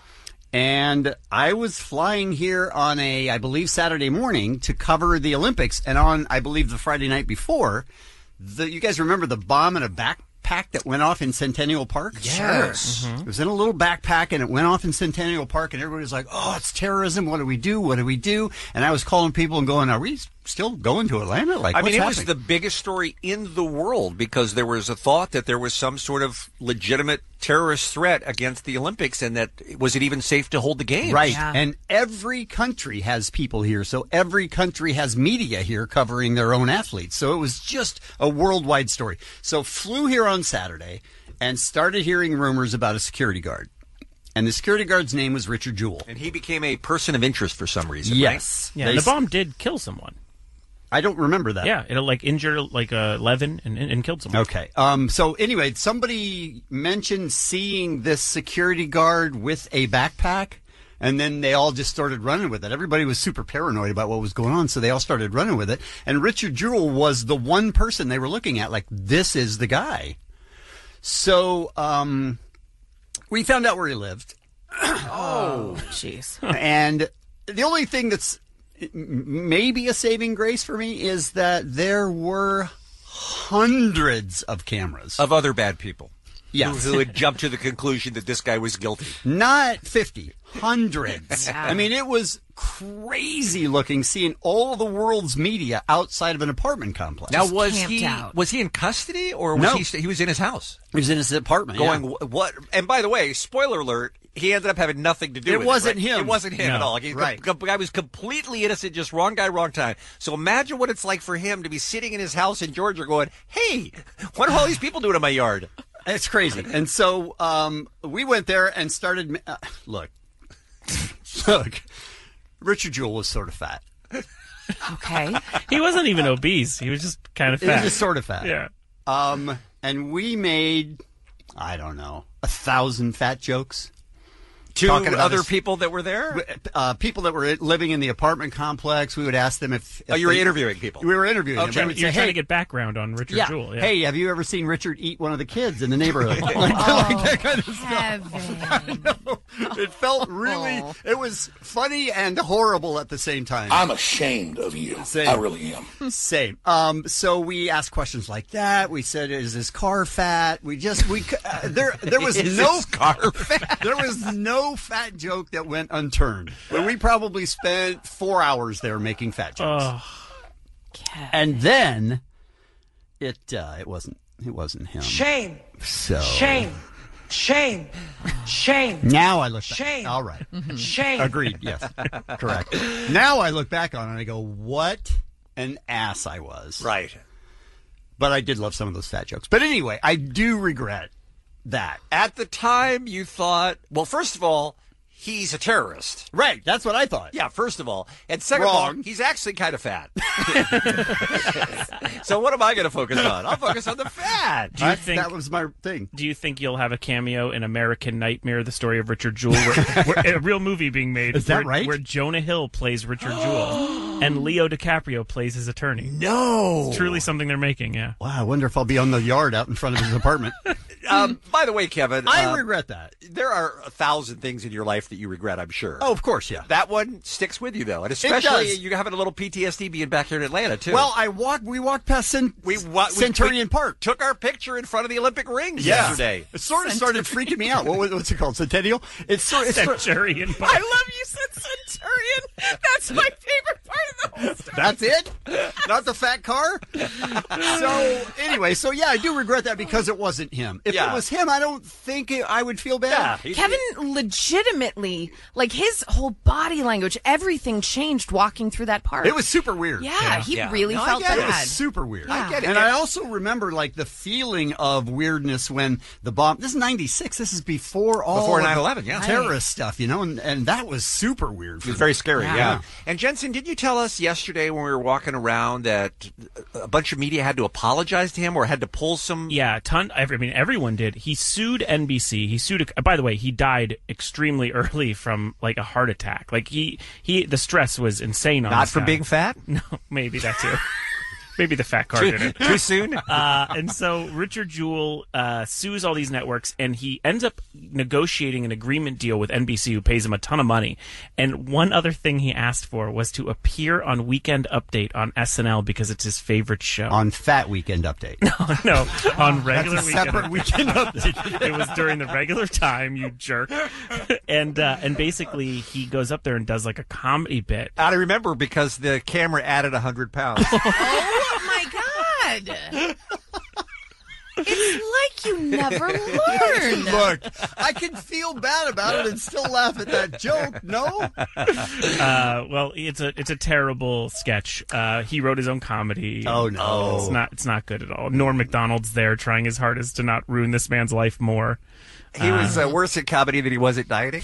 And I was flying here on a, I believe, Saturday morning to cover the Olympics. And on, I believe, the Friday night before, the, you guys remember the bomb in a backpack that went off in Centennial Park? Yes. Sure. It was in a little backpack and it went off in Centennial Park and everybody was like, oh, it's terrorism. What do we do? What do we do? And I was calling people and going, are we still going to Atlanta? Like, I what's mean, it happening? was the biggest story in the world because there was a thought that there was some sort of legitimate terrorist threat against the Olympics and that was it even safe to hold the games? Right. And every country has people here. So every country has media here covering their own athletes. So it was just a worldwide story. So flew here on Saturday and started hearing rumors about a security guard. And the security guard's name was Richard Jewell. And he became a person of interest for some reason, Yes. Yeah, They the s- bomb did kill someone. I don't remember that. Yeah, it like injured like uh, eleven and, and killed someone. Okay. Um, so anyway, somebody mentioned seeing this security guard with a backpack, and then they all just started running with it. Everybody was super paranoid about what was going on, so they all started running with it. And Richard Jewell was the one person they were looking at, like, this is the guy. So um, we found out where he lived. Oh, jeez. And the only thing that's m- maybe a saving grace for me is that there were hundreds of cameras Of other bad people. Yes. Who, who had jumped to the conclusion that this guy was guilty. Not fifty, hundreds. Yeah. I mean, it was crazy looking seeing all the world's media outside of an apartment complex. Now, was he was he in custody or was No. he st- he was in his house? He was in his apartment. Going yeah. "Wh- what? And by the way, spoiler alert. He ended up having nothing to do It with wasn't it. right? him. It wasn't him No. at all. He, Right. The guy was completely innocent, just wrong guy, wrong time. So imagine what it's like for him to be sitting in his house in Georgia going, hey, what are all these people doing in my yard? It's crazy. And so um, we went there and started. Uh, look, look. Richard Jewell was sort of fat. Okay. He wasn't even obese. He was just kind of He was fat. just sort of fat. Yeah. Um, and we made, I don't know, a thousand fat jokes. To Talking about other his- people that were there? Uh, people that were living in the apartment complex. We would ask them if. if Oh, you were they- interviewing people. We were interviewing them. Okay. We would You're say, trying hey, to get background on Richard yeah, Jewell. Yeah. Hey, have you ever seen Richard eat one of the kids in the neighborhood? like, like that kind of stuff. It felt really. It was funny and horrible at the same time. I'm ashamed of you. Same. I really am. Same. Um, so we asked questions like that. We said, "Is his car fat?" We just we c- uh, there there was Is no his car fat? There was no fat joke that went unturned. But we probably spent four hours there making fat jokes. And then it uh, it wasn't it wasn't him. Shame. So Shame. Shame. Shame. now I look back. Shame. All right. Shame. Agreed. Yes. Correct. Now I look back on it and I go, what an ass I was. Right. But I did love some of those fat jokes. But anyway, I do regret that. At the time, you thought, well, first of all, he's a terrorist. Right. That's what I thought. Yeah, first of all. And second of Wrong. all, he's actually kind of fat. So what am I going to focus on? I'll focus on the fat. Do you I- think that was my thing? Do you think you'll have a cameo in American Nightmare, the story of Richard Jewell, where, where a real movie being made? Is that where, right? Where Jonah Hill plays Richard Jewell and Leo DiCaprio plays his attorney. No. It's truly something they're making. Yeah. Wow, I wonder if I'll be on the yard out in front of his apartment. Um, by the way, Kevin, I uh, regret that. There are a thousand things in your life that you regret, I'm sure. Oh, of course, yeah. That one sticks with you, though, and especially does. you're having a little P T S D being back here in Atlanta too. Well, I walked. We walked past Cent- we, wa- we Centurion we Park. Took our picture in front of the Olympic rings Yeah. yesterday. It sort of started freaking me out. What was, what's it called? Centennial? It's sort of Centurion Park. I love you said Centurion. That's my favorite part of the whole story. That's it? Not the fat car? So, anyway, so yeah, I do regret that because it wasn't him. If Yeah. it was him, I don't think it, I would feel bad. Kevin legitimately, like his whole body language, everything changed walking through that park. It was super weird. Yeah, he really No, I felt get it. bad. It was super weird. I get it. And I also remember like the feeling of weirdness when the bomb. This is ninety-six. This is before all Before of nine the eleven, yeah. terrorist stuff, you know, and, and that was super weird. It was very scary, yeah. And Jensen, did you tell us yesterday when we were walking around that a bunch of media had to apologize to him or had to pull some? Yeah, ton. I mean, everyone did. He sued N B C. He sued. By the way, he died extremely early from like a heart attack. Like he, he, the stress was insane on Not this from guy. being fat? No, maybe that too. Maybe the fat car Too- did it. too soon? Uh, and so Richard Jewell uh, sues all these networks, and he ends up negotiating an agreement deal with N B C, who pays him a ton of money. And one other thing he asked for was to appear on Weekend Update on S N L because it's his favorite show. On Fat Weekend Update. No, no, on regular That's a weekend. separate Weekend Update. It was during the regular time, you jerk. And uh, and basically, he goes up there and does like a comedy bit. I remember because the camera added one hundred pounds. Oh my God! It's like you never learn. Look, I can feel bad about it and still laugh at that joke. No. Uh, well, it's a it's a terrible sketch. Uh, he wrote his own comedy. Oh, no. it's not it's not good at all. Norm Macdonald's there trying his hardest to not ruin this man's life more. He was uh, worse at comedy than he was at dieting.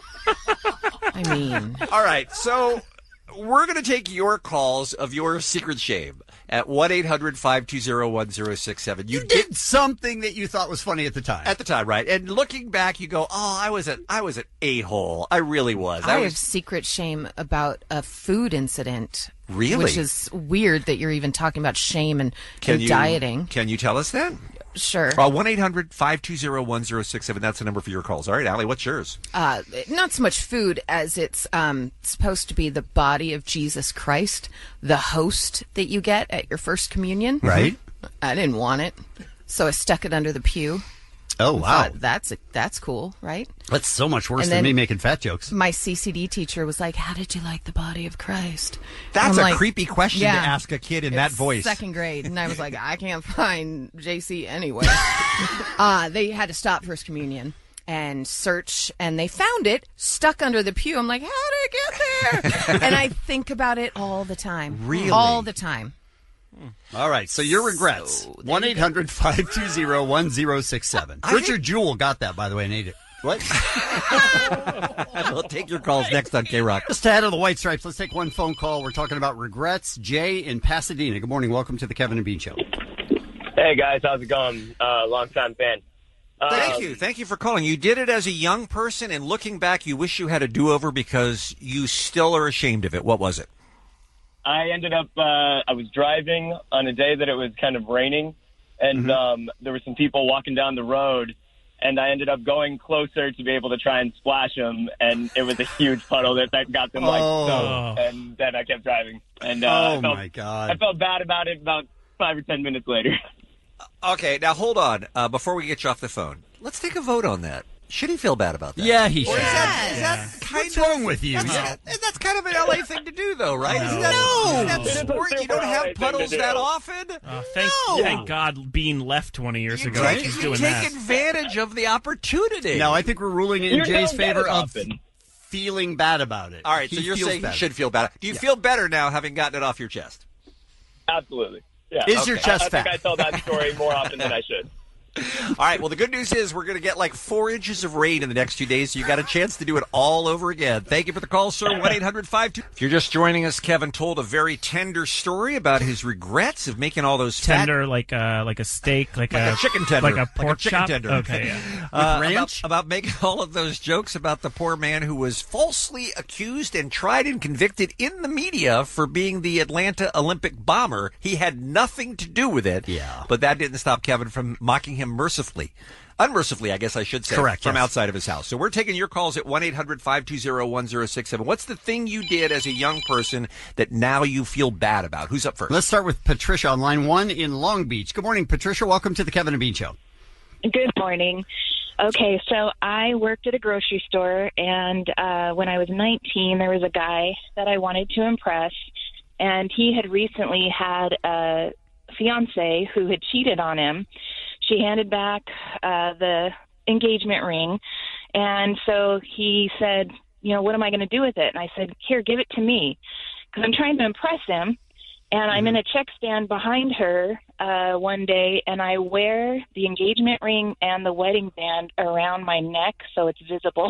I mean, all right, so we're going to take your calls of your secret shame at one eight hundred five two zero one zero six seven. You did something that you thought was funny at the time. At the time, right? And looking back, you go, "Oh, I was a, I was an a-hole. I really was." I, I have was secret shame about a food incident. Really? Which is weird that you're even talking about shame and, Can and you, dieting. Can you tell us that? Sure. one eight hundred five two zero one zero six seven. That's the number for your calls. All right, Allie, what's yours? Uh, not so much food as it's um, supposed to be the body of Jesus Christ, the host that you get at your first communion. Right. I didn't want it, so I stuck it under the pew. Oh, wow. Thought, that's that's cool, right? That's so much worse And than then me making fat jokes. My C C D teacher was like, "How did you like the body of Christ?" That's I'm a like, creepy question yeah, to ask a kid in that it's voice. Second grade, and I was like, "I can't find J C anywhere." uh, they had to stop First Communion and search, and they found it stuck under the pew. I'm like, "How did it get there?" And I think about it all the time. Really? all the time. All right, so your regrets. one eight hundred five two zero one zero six seven. Richard Jewell got that, by the way, and ate it. What? We'll take your calls next on K-Rock. Just ahead of the White Stripes, let's take one phone call. We're talking about regrets. Jay in Pasadena. Good morning. Welcome to the Kevin and Bean Show. Hey, guys. How's it going? Uh, long-time fan. Thank Um, you. Thank you for calling. You did it as a young person, and looking back, you wish you had a do-over because you still are ashamed of it. What was it? I ended up, uh, I was driving on a day that it was kind of raining, and Mm-hmm. um, there were some people walking down the road, and I ended up going closer to be able to try and splash them, and it was a huge puddle that, that got them like Oh. soaked, and then I kept driving. And uh, Oh, I felt, my God. I felt bad about it about five or ten minutes later. Okay, now hold on. Uh, before we get you off the phone, let's take a vote on that. Should he feel bad about that? Yeah, he Or should. Is that, is that kind What's of, wrong with you? That's, Yeah. that's kind of an L A thing to do, though, right? No. Isn't that, No. isn't that It's a sport? You super don't L A thing have to puddles do. that often. Uh, thank, No. thank God Bean left twenty years You ago. take, He's you doing take that. advantage of the opportunity. No, I think we're ruling it in You Jay's don't get favor it of often. feeling bad about it. All right, so He you're feels saying better. you should feel bad. Do you Yeah. feel better now having gotten it off your chest? Absolutely. Yeah. Is your Okay. chest I, I think fat? I tell that story more often than I should. All right, well, the good news is we're going to get like four inches of rain in the next two days, so you got a chance to do it all over again. Thank you for the call, sir. one eight hundred five two. If you're just joining us, Kevin told a very tender story about his regrets of making all those fat... Tender, like a like a steak, like, Like a chicken tender. like a pork Like a chicken chop. tender. Okay, yeah. Uh, ranch? About, about making all of those jokes about the poor man who was falsely accused and tried and convicted in the media for being the Atlanta Olympic bomber. He had nothing to do with it. Yeah. But that didn't stop Kevin from mocking him him mercifully. Unmercifully, I guess I should say. Correct, From yes. outside of his house. So we're taking your calls at one eight hundred five two zero one zero six seven. What's the thing you did as a young person that now you feel bad about? Who's up first? Let's start with Patricia on line one in Long Beach. Good morning, Patricia. Welcome to the Kevin and Bean Show. Good morning. Okay, so I worked at a grocery store, and uh, when I was nineteen, there was a guy that I wanted to impress, and he had recently had a fiance who had cheated on him. She handed back uh, the engagement ring, and so he said, you know, what am I going to do with it? And I said, here, give it to me, because I'm trying to impress him. And I'm in a check stand behind her uh, one day, and I wear the engagement ring and the wedding band around my neck so it's visible.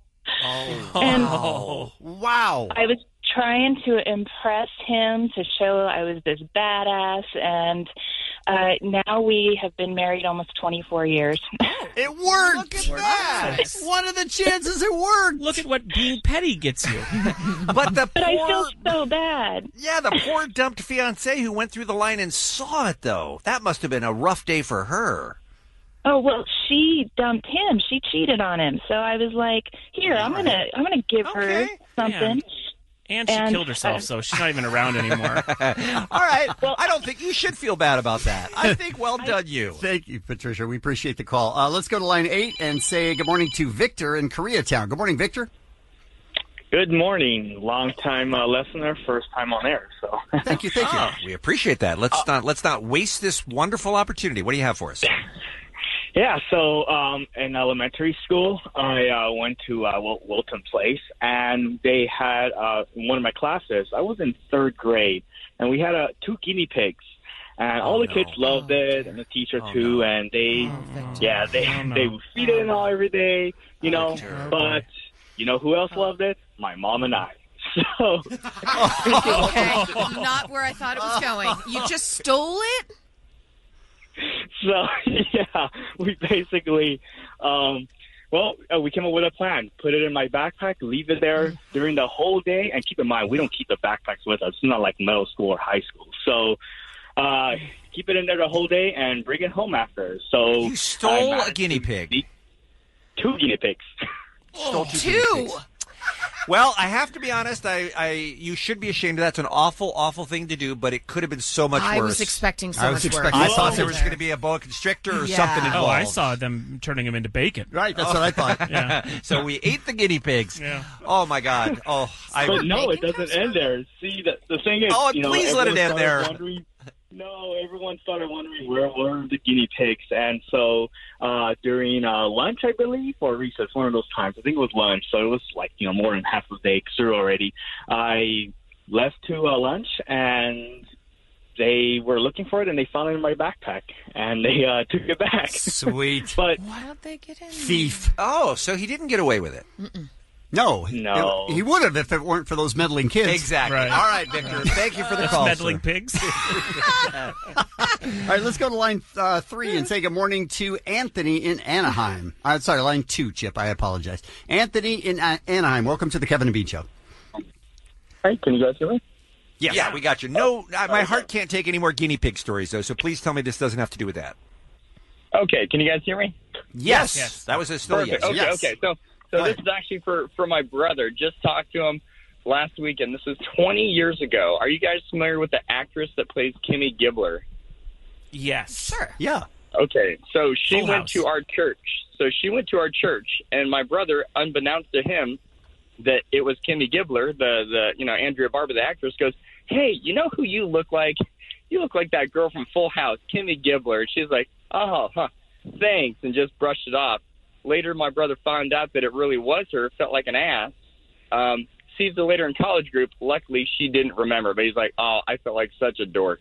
Oh, And oh, wow. I was trying to impress him to show I was this badass, and uh, now we have been married almost twenty-four years. It worked. Look at that. What are the chances it worked? Look at what being petty gets you. But the But I poor, feel so bad. yeah, the poor dumped fiance who went through the line and saw it, though. That must have been a rough day for her. Oh, well, she dumped him. She cheated on him. So I was like, here, I'm going to I'm gonna give her something. And she And, killed herself, uh, so she's not even around anymore. All right. I don't think you should feel bad about that. I think well done, you. Thank you, Patricia. We appreciate the call. Uh, let's go to line eight and say good morning to Victor in Koreatown. Good morning, Victor. Good morning, long time uh, listener, first time on air. So thank you, thank you. Oh, we appreciate that. Let's not let's not waste this wonderful opportunity. What do you have for us? Yeah, so um, in elementary school, I uh, went to uh, Wil- Wilton Place, and they had uh, in one of my classes. I was in third grade, and we had uh, two guinea pigs, and all the kids loved it, and the teacher too. And they, yeah, they they would feed it and all every day, you know. But you know who else loved it? My mom and I. So Okay, not where I thought it was going. You just stole it? So, yeah, we basically, um, well, uh, we came up with a plan. Put it in my backpack, leave it there during the whole day, and keep in mind, we don't keep the backpacks with us. It's not like middle school or high school. So, uh, keep it in there the whole day and bring it home after. So You stole I a guinea pig. Two guinea pigs. Stole two. Two. guinea pigs. Well, I have to be honest. I, I, you should be ashamed of that. It's an awful, awful thing to do, but it could have been so much I worse. was expecting so I was much expecting- I worse. thought there was going to be a boa constrictor or Yeah. something involved. Oh, I saw them turning him into bacon. Right, that's what I thought. Yeah. So we ate the guinea pigs. Yeah. Oh my God. Oh, I. But no, it doesn't end there. See, the, the thing is, Oh, you know, please let it everyone end there. started wondering- No, everyone started wondering where were the guinea pigs, and so uh, during uh, lunch, I believe, or recess, one of those times, I think it was lunch, so it was like you know more than half of the day through already. I left to uh, lunch, and they were looking for it, and they found it in my backpack, and they uh, took it back. Sweet. But How'd they get in? Thief. Oh, so he didn't get away with it. Mm-mm. No, No. he would have if it weren't for those meddling kids. Exactly. Right. All right, Victor. Thank you for the That's call. meddling sir. pigs. All right, let's go to line uh, three and say good morning to Anthony in Anaheim. Uh, sorry, line two, Chip. I apologize. Anthony in uh, Anaheim. Welcome to the Kevin and Bean Show. Hey, can you guys hear me? Yes. Yeah, we got you. No, uh, my heart can't take any more guinea pig stories, though. So please tell me this doesn't have to do with that. Okay, can you guys hear me? Yes. yes. That was a still Perfect. yes. Okay, yes. okay. So, so this is actually for, for my brother. Just talked to him last week, and this is twenty years ago. Are you guys familiar with the actress that plays Kimmy Gibbler? Yes. Sure. Yeah. Okay, so she Full went House. to our church. So she went to our church, and my brother, unbeknownst to him, that it was Kimmy Gibbler, the the you know Andrea Barber, the actress, goes, "Hey, you know who you look like? You look like that girl from Full House, Kimmy Gibbler." She's like, "Oh, huh, thanks," and just brushed it off. Later, my brother found out that it really was her. Felt like an ass. Um, sees her later in college group. Luckily, she didn't remember, but he's like, "Oh, I felt like such a dork."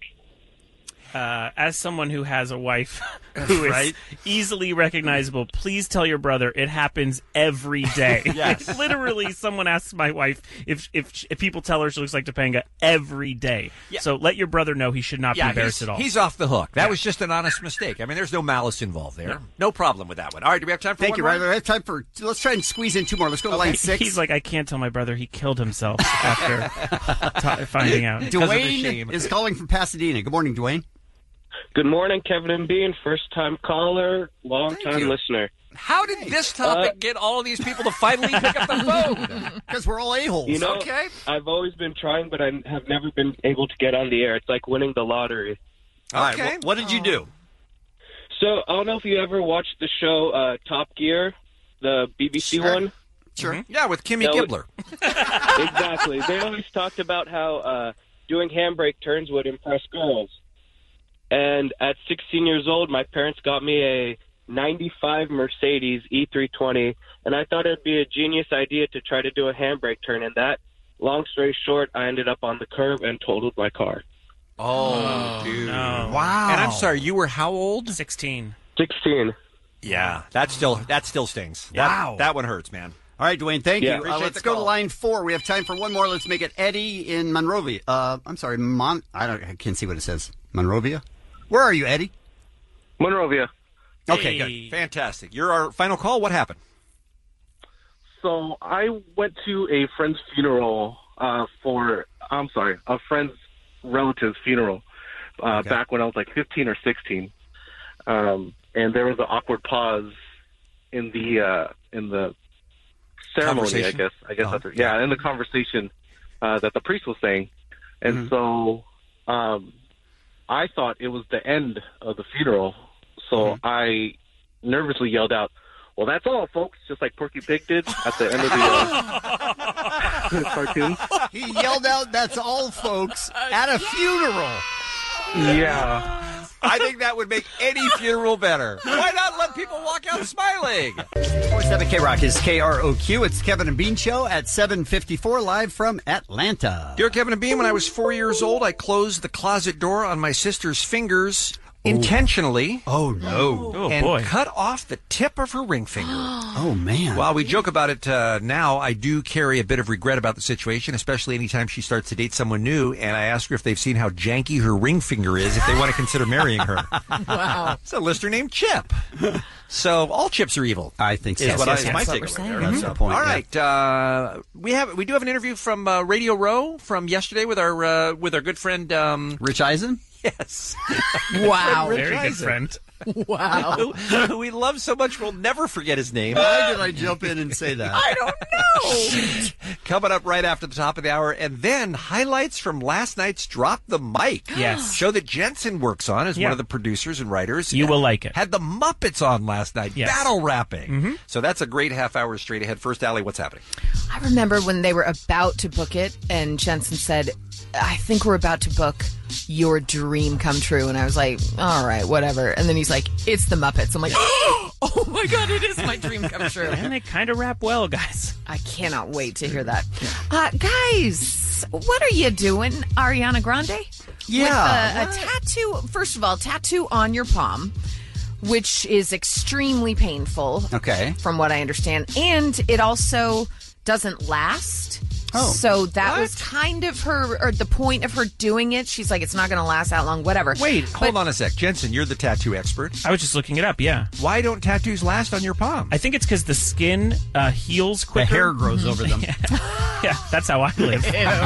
Uh, as someone who has a wife who is Right. easily recognizable, please tell your brother it happens every day. Yes. Literally, someone asks my wife if, if if people tell her she looks like Topanga every day. Yeah. So let your brother know he should not Yeah, be embarrassed he's, at all. he's off the hook. That was just an honest mistake. I mean, there's no malice involved there. No problem with that one. All right, do we have time for Thank one you, more? Ryder. I have time for. Let's try and squeeze in two more. Let's go to line six. He's like, I can't tell my brother he killed himself after t- finding out. Because of the Dwayne shame. is calling from Pasadena. Good morning, Dwayne. Good morning, Kevin and Bean. First time caller, long time listener. How did this topic Uh, get all of these people to finally pick up the phone? Because we're all a-holes. You know, Okay. I've always been trying, but I have never been able to get on the air. It's like winning the lottery. All right, well, what did you do? So I don't know if you ever watched the show uh, Top Gear, the B B C one. Sure. Yeah, with Kimmy That would- Gibbler. Exactly. They always talked about how uh, doing handbrake turns would impress girls. And at sixteen years old, my parents got me a ninety-five Mercedes E three twenty, and I thought it'd be a genius idea to try to do a handbrake turn. And that, long story short, I ended up on the curb and totaled my car. Oh, dude. Wow. And I'm sorry, you were how old? sixteen. sixteen. Yeah, that still that still stings. That- Wow. That one hurts, man. All right, Dwayne, thank Yeah. you. Uh, Appreciate let's the go to call. line four. We have time for one more. Let's make it Eddie in Monrovia. Uh, I'm sorry, Mon. I don't. I can't see what it says. Monrovia. Where are you, Eddie? Monrovia. Okay, good. Fantastic. You're our final call. What happened? So I went to a friend's funeral uh, for, I'm sorry, a friend's relative's funeral uh, back when I was like fifteen or sixteen. Um, and there was an awkward pause in the uh, in the ceremony, I Conversation? guess. I guess Oh, that's yeah, in the conversation uh, that the priest was saying. And so um, I thought it was the end of the funeral. So I nervously yelled out, "Well, that's all, folks," just like Porky Pig did at the end of the uh, cartoon. He yelled out, "That's all, folks," at a funeral. Yeah. I think that would make any funeral better. Why not let people walk out smiling? four seven K Rock is K R O Q. It's Kevin and Bean Show at seven fifty-four, live from Atlanta. Dear Kevin and Bean, when I was four years old, I closed the closet door on my sister's fingers intentionally. Oh, no. Oh, and boy. cut off the tip of her ring finger. Oh, man. While we joke about it uh, now, I do carry a bit of regret about the situation, especially anytime she starts to date someone new, and I ask her if they've seen how janky her ring finger is, if they want to consider marrying her. Wow. It's a listener named Chip. So all chips are evil. I think so. Is what I, Yes, is yes, my that's what takeaway we're there. saying. That's the point, All yeah. right, uh, we have we do have an interview from uh, Radio Row from yesterday with our uh, with our good friend um, Rich Eisen. Yes. Wow. Rich Very good Eisen. friend. Wow. who, who we love so much we'll never forget his name. Why did I jump in and say that? I don't know. Coming up right after the top of the hour, and then highlights from last night's Drop the Mic. Yes. Show that Jensen works on as Yeah. one of the producers and writers. You will like it. Had the Muppets on last night, Yes. battle rapping. Mhm. So that's a great half hour straight ahead. First, Allie, what's happening? I remember when they were about to book it, and Jensen said, "I think we're about to book your dream come true." And I was like, all right, whatever. And then he's like, "It's the Muppets." I'm like, oh my God, it is my dream come true. And they kind of rap well, guys. I cannot wait to hear that. Uh, guys, what are you doing, Ariana Grande? Yeah. With a, a tattoo, first of all, tattoo on your palm, which is extremely painful. Okay. From what I understand. And it also doesn't last. Oh. So that was kind of her, or the point of her doing it. She's like, it's not going to last that long, whatever. Wait, hold on a sec. Jensen, you're the tattoo expert. I was just looking it up, yeah. Why don't tattoos last on your palm? I think it's because the skin uh, heals The quicker. hair grows over them. Yeah, that's how I live.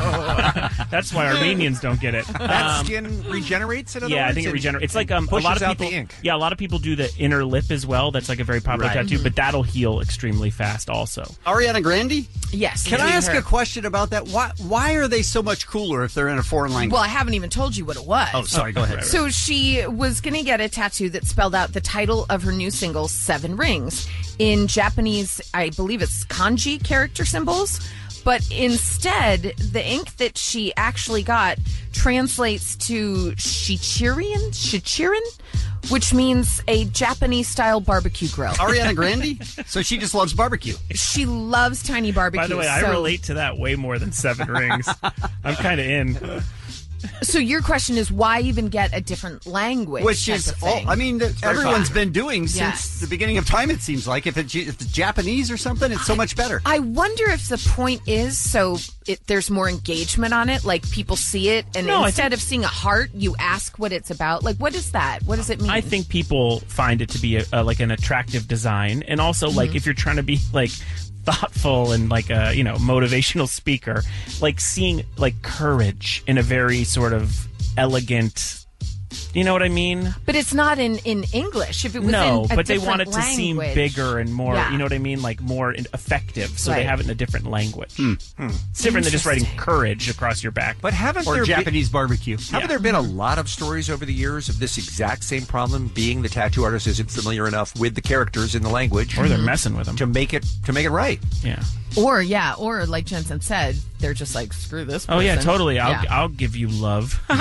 That's why Armenians don't get it. That Um, skin regenerates, in other yeah, I words, think it and regenerates. It's like um, a pushes lot of out people. the ink. Yeah, a lot of people do the inner lip as well. That's like a very popular Right. tattoo, but that'll heal extremely fast also. Ariana Grande? Yes. Can I including ask her. a question about that? Why why are they so much cooler if they're in a foreign language? Well, I haven't even told you what it was. Oh, sorry, go ahead. So she was going to get a tattoo that spelled out the title of her new single, Seven Rings. In Japanese, I believe it's kanji character symbols. But instead, the ink that she actually got translates to Shichirin, Shichirin, which means a Japanese-style barbecue grill. Ariana Grande? So she just loves barbecue. She loves tiny barbecues. By the way, I so- relate to that way more than Seven Rings. I'm kind of in. So your question is, why even get a different language? Which type is, of all, thing? I mean, that very everyone's fun. been doing since Yes. the beginning of time, it seems like. If, it, if it's Japanese or something, it's so much better. I wonder if the point is so it, there's more engagement on it, like people see it, and No, I instead of seeing a heart, you ask what it's about. Like, what is that? What does it mean? I think people find it to be a, a, like an attractive design, and also like Mhm. if you're trying to be like thoughtful and like a you know motivational speaker, like seeing like courage in a very sort of elegant You know what I mean? But it's not in, in English. If it was No, in a but they want different it to seem language. bigger and more, Yeah. you know what I mean? Like more in- effective. So they Right. have it in a different language. Hmm. It's different than just writing courage across your back. But haven't Or there be- Japanese barbecue. Haven't there been a lot of stories over the years of this exact same problem, being the tattoo artist isn't familiar enough with the characters in the language, Or they're messing with them to make it to make it right? Yeah. Or, yeah, or like Jensen said, they're just like, screw this person. Oh yeah, totally. I'll Yeah. I'll give you love. Well,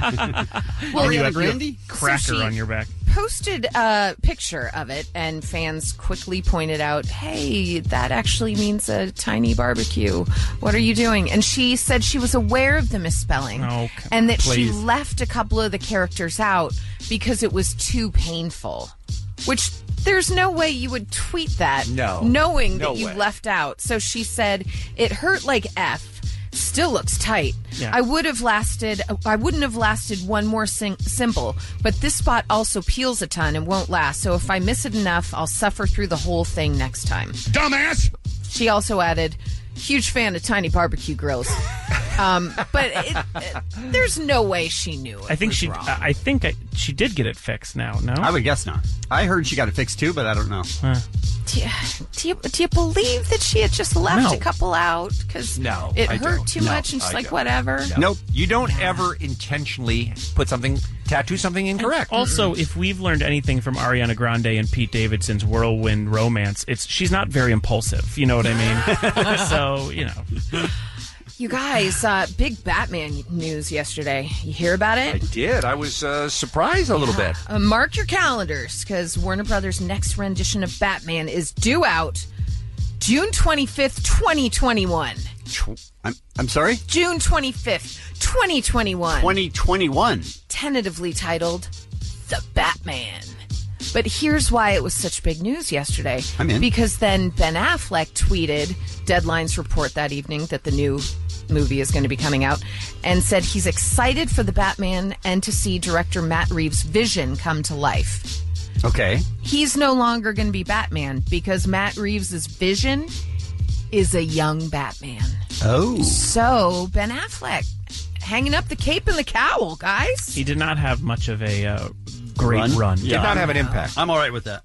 I'll give Ariana you a Grande? cracker So she- on your back. Posted a picture of it, and fans quickly pointed out, hey, that actually means a tiny barbecue. What are you doing? And she said she was aware of the misspelling Oh, and that she please. left a couple of the characters out because it was too painful. Which there's no way you would tweet that No. knowing No that you way. left out. So she said, it hurt like F. Still looks tight. Yeah. I would have lasted. I wouldn't have lasted one more sing- symbol, but this spot also peels a ton and won't last. So if I miss it enough, I'll suffer through the whole thing next time. Dumbass! She also added, huge fan of tiny barbecue grills. Um, but it, it, there's no way she knew it I think was she. wrong. I think I, she did get it fixed now. No, I would guess not. I heard she got it fixed too, but I don't know. Huh. Do you, do, you, do you believe that she had just left No. a couple out because No, it I hurt don't. too No, much and she's I like, don't. whatever? No. Nope. You don't ever intentionally put something, tattoo something incorrect. Also, if we've learned anything from Ariana Grande and Pete Davidson's whirlwind romance, it's she's not very impulsive. You know what I mean? So you know. You guys, uh, big Batman news yesterday. You hear about I it? did. I was uh, surprised a little bit. Uh, mark your calendars, because Warner Brothers' next rendition of Batman is due out June twenty-fifth, twenty twenty-one. I'm, I'm sorry? June twenty-fifth, twenty twenty-one. twenty twenty-one. Tentatively titled The Batman. But here's why it was such big news yesterday. I'm in. Because then Ben Affleck tweeted, Deadline's report that evening that the new movie is going to be coming out, and said he's excited for the Batman and to see director Matt Reeves' vision come to life. Okay. He's no longer going to be Batman because Matt Reeves' vision is a young Batman. Oh. So Ben Affleck hanging up the cape and the cowl, guys. He did not have much of a uh, great Run? run. Did not have an impact. I'm all right with that.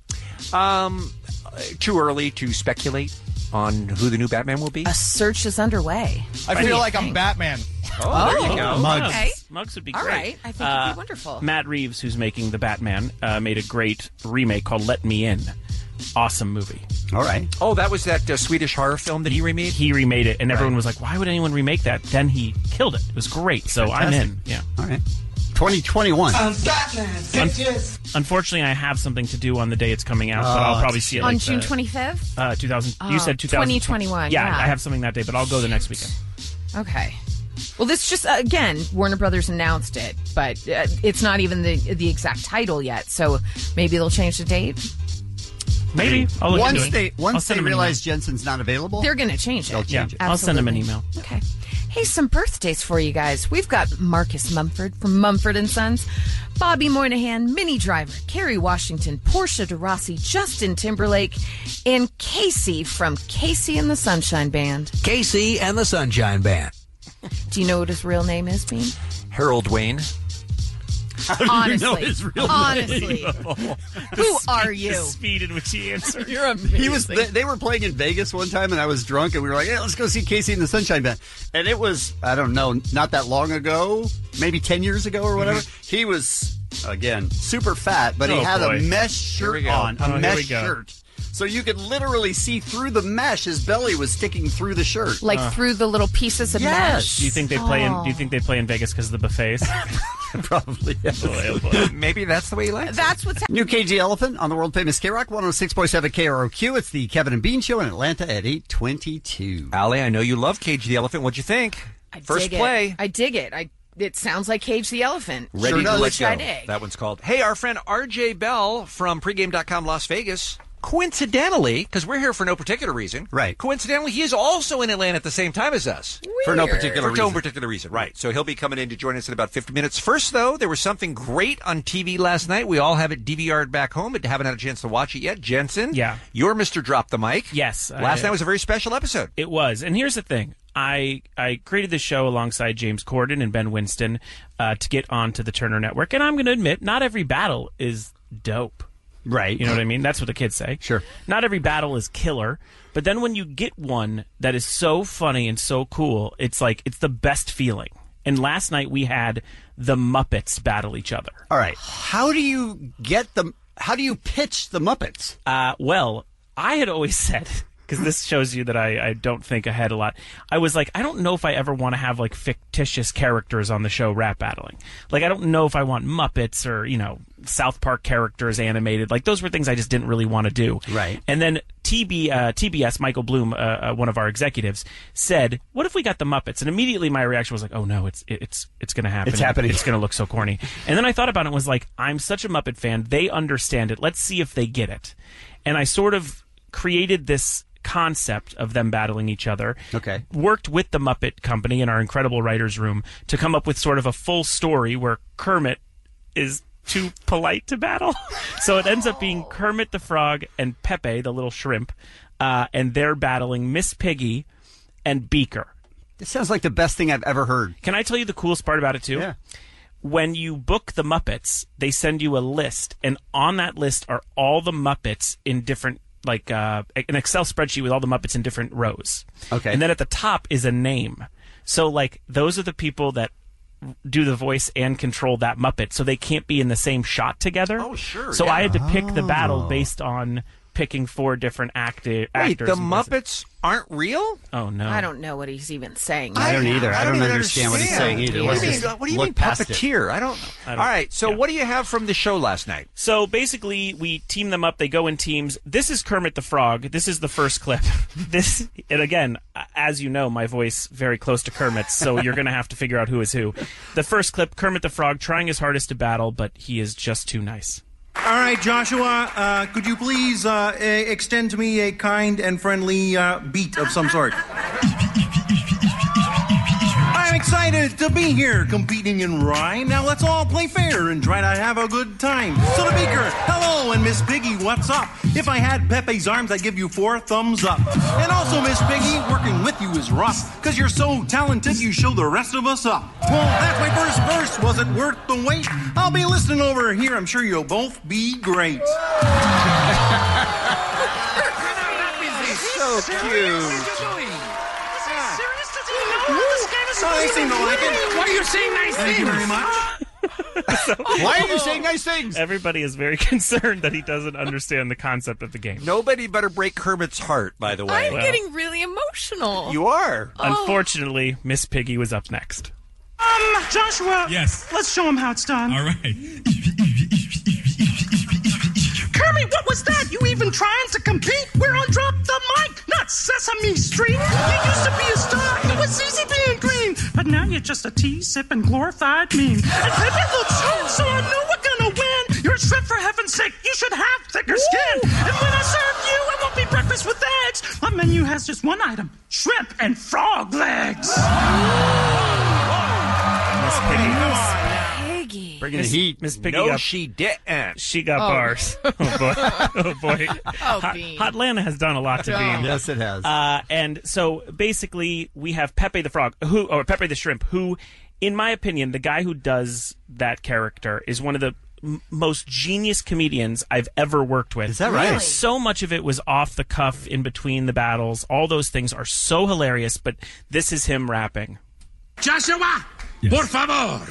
Um, too early to speculate on who the new Batman will be. A search is underway. I What do feel you like I'm think? Batman. Oh, there you go. Mugs. Okay. Mugs would be All great. right. I think Uh, it'd be wonderful. Matt Reeves, who's making the Batman, uh, made a great remake called Let Me In. Awesome movie. All right. Oh, that was that uh, Swedish horror film that he remade? He remade it, and Right. everyone was like, why would anyone remake that? Then he killed it. It was great. So I'm Fantastic. in. Yeah. All right. twenty twenty-one. I'm Batman, bitches. Unfortunately, I have something to do on the day it's coming out, but Oh, I'll probably see it On like June the- twenty-fifth? Uh, two thousand. Oh, you said two thousand twenty twenty-one, Yeah, yeah. I have something that day, but I'll go the next weekend. Okay. Well, this just, uh, again, Warner Brothers announced it, but uh, it's not even the the exact title yet, so maybe they'll change the date. Maybe. I'll look once into it. they I'll once send they him an realize Jensen's not available, They're going to change it. they'll Yeah, change it. I'll send him an Absolutely. email. Okay. Hey, some birthdays for you guys. We've got Marcus Mumford from Mumford and Sons, Bobby Moynihan, Minnie Driver, Kerry Washington, Portia de Rossi, Justin Timberlake, and Casey from Casey and the Sunshine Band. Casey and the Sunshine Band. Do you know what his real name is, Bean? Harold Wayne. How do Honestly, you know his real honestly, name? who are you? The speed in which he answered. You're amazing. He was. They, they were playing in Vegas one time, and I was drunk, and we were like, "Hey, let's go see Casey and the Sunshine Band." And it was, I don't know, not that long ago, maybe ten years ago or whatever. Mm-hmm. He was again super fat, but he Oh, had boy. a mesh Here we shirt go. on, Oh, a here we mesh go. shirt. So you could literally see through the mesh. His belly was sticking through the shirt. Like through the little pieces of Yes. mesh. Do you think they play in? Oh. Do you think they play in Vegas because of the buffets? Probably. Yes. Boy, oh boy. Maybe that's the way he likes it. That's what's happening. New K G Elephant on the world famous K Rock one oh six point seven K R O Q. It's the Kevin and Bean Show in Atlanta at eight twenty-two. Allie, I know you love Cage the Elephant. What'd you think? I First dig play. It. I dig it. I. It sounds like Cage the Elephant. Ready to does. let Which go. I dig. That one's called. Hey, our friend R J Bell from pregame dot com Las Vegas. Coincidentally, because we're here for no particular reason. Right. Coincidentally, he is also in Atlanta at the same time as us. For no Weird. particular For no reason. particular reason, right. So he'll be coming in to join us in about fifty minutes. First, though, there was something great on T V last night. We all have it D V R'd back home, but haven't had a chance to watch it yet. Jensen, Yeah. you're Mister Drop the Mic. Yes. Last I- night was a very special episode. It was. And here's the thing. I I created this show alongside James Corden and Ben Winston uh, to get onto the Turner Network. And I'm going to admit, not every battle is dope. Right. You know what I mean? That's what the kids say. Sure. Not every battle is killer. But then when you get one that is so funny and so cool, it's like, it's the best feeling. And last night we had the Muppets battle each other. All right. How do you get them? How do you pitch the Muppets? Uh, well, I had always said, because this shows you that I, I don't think ahead a lot. I was like, I don't know if I ever want to have like fictitious characters on the show rap battling. Like, I don't know if I want Muppets or, you know, South Park characters animated. Like, those were things I just didn't really want to do. Right. And then T B, uh, T B S, Michael Bloom, uh, uh, one of our executives, said, what if we got the Muppets? And immediately my reaction was like, oh no, it's it's it's going to happen. It's happening. It's going to look so corny. And then I thought about it and was like, I'm such a Muppet fan. They understand it. Let's see if they get it. And I sort of created this concept of them battling each other. Okay. Worked with the Muppet Company in our incredible writer's room to come up with sort of a full story where Kermit is too polite to battle. So it ends up being Kermit the Frog and Pepe, the little shrimp, uh, and they're battling Miss Piggy and Beaker. This sounds like the best thing I've ever heard. Can I tell you the coolest part about it, too? Yeah. When you book the Muppets, they send you a list, and on that list are all the Muppets in different, like uh, an Excel spreadsheet with all the Muppets in different rows. Okay. And then at the top is a name. So, like, those are the people that do the voice and control that Muppet, so they can't be in the same shot together. Oh, sure. So yeah. I had to pick the battle Oh. based on picking four different acti- Wait, actors. the and voices. Muppets aren't real? Oh, no. I don't know what he's even saying. I don't either. I, I don't, don't even understand, what he's saying understand. either. What Let's do you mean, just what do you look mean past it. puppeteer? I don't I All don't- right, so yeah. what do you have from the show last night? So basically, we team them up. They go in teams. This is Kermit the Frog. This is the first clip. This, and again, as you know, my voice very close to Kermit's, so you're going to have to figure out who is who. The first clip, Kermit the Frog trying his hardest to battle, but he is just too nice. All right, Joshua, uh, could you please uh, e- extend to me a kind and friendly uh, beat of some sort? I'm excited to be here competing in rhyme. Now let's all play fair and try to have a good time. So the Beaker, hello, and Miss Piggy, what's up? If I had Pepe's arms, I'd give you four thumbs up. And also, Miss Piggy, working with you is rough, because you're so talented you show the rest of us up. Well, that's my first verse. Was it worth the wait? I'll be listening over here. I'm sure you'll both be great. So cute. Oh, they seem to like it. Why are you saying nice Thank things? you very much. Why are you saying nice things? Everybody is very concerned that he doesn't understand the concept of the game. Nobody better break Kermit's heart, by the way. I'm getting really emotional. You are. Unfortunately, Miss Piggy was up next. Um, Joshua. Yes. Let's show him how it's done. All right. Kermit, what was that? You even trying to compete? We're on Drop the Mic, not Sesame Street. You used to be a star. It was easy being green. But now you're just a tea-sipping glorified meme. And Pepe looks hurt, so I know we're gonna win. You're a shrimp, for heaven's sake. You should have thicker skin. And when I serve you, it won't be breakfast with eggs. My menu has just one item, shrimp and frog legs. Miss Piggy. Piggy. Bringing the Miss, heat. Miss Piggy No, got, she didn't. she got Oh. bars. Oh, boy. Oh, boy. Oh, Hot, Bean. Hotlanta has done a lot to Oh. Bean. Yes, it has. Uh, and so basically, we have Pepe the Frog, who, or Pepe the Shrimp, who, in my opinion, the guy who does that character is one of the m- most genius comedians I've ever worked with. Is that right? Really? So much of it was off the cuff in between the battles. All those things are so hilarious, but this is him rapping. Joshua, por favor.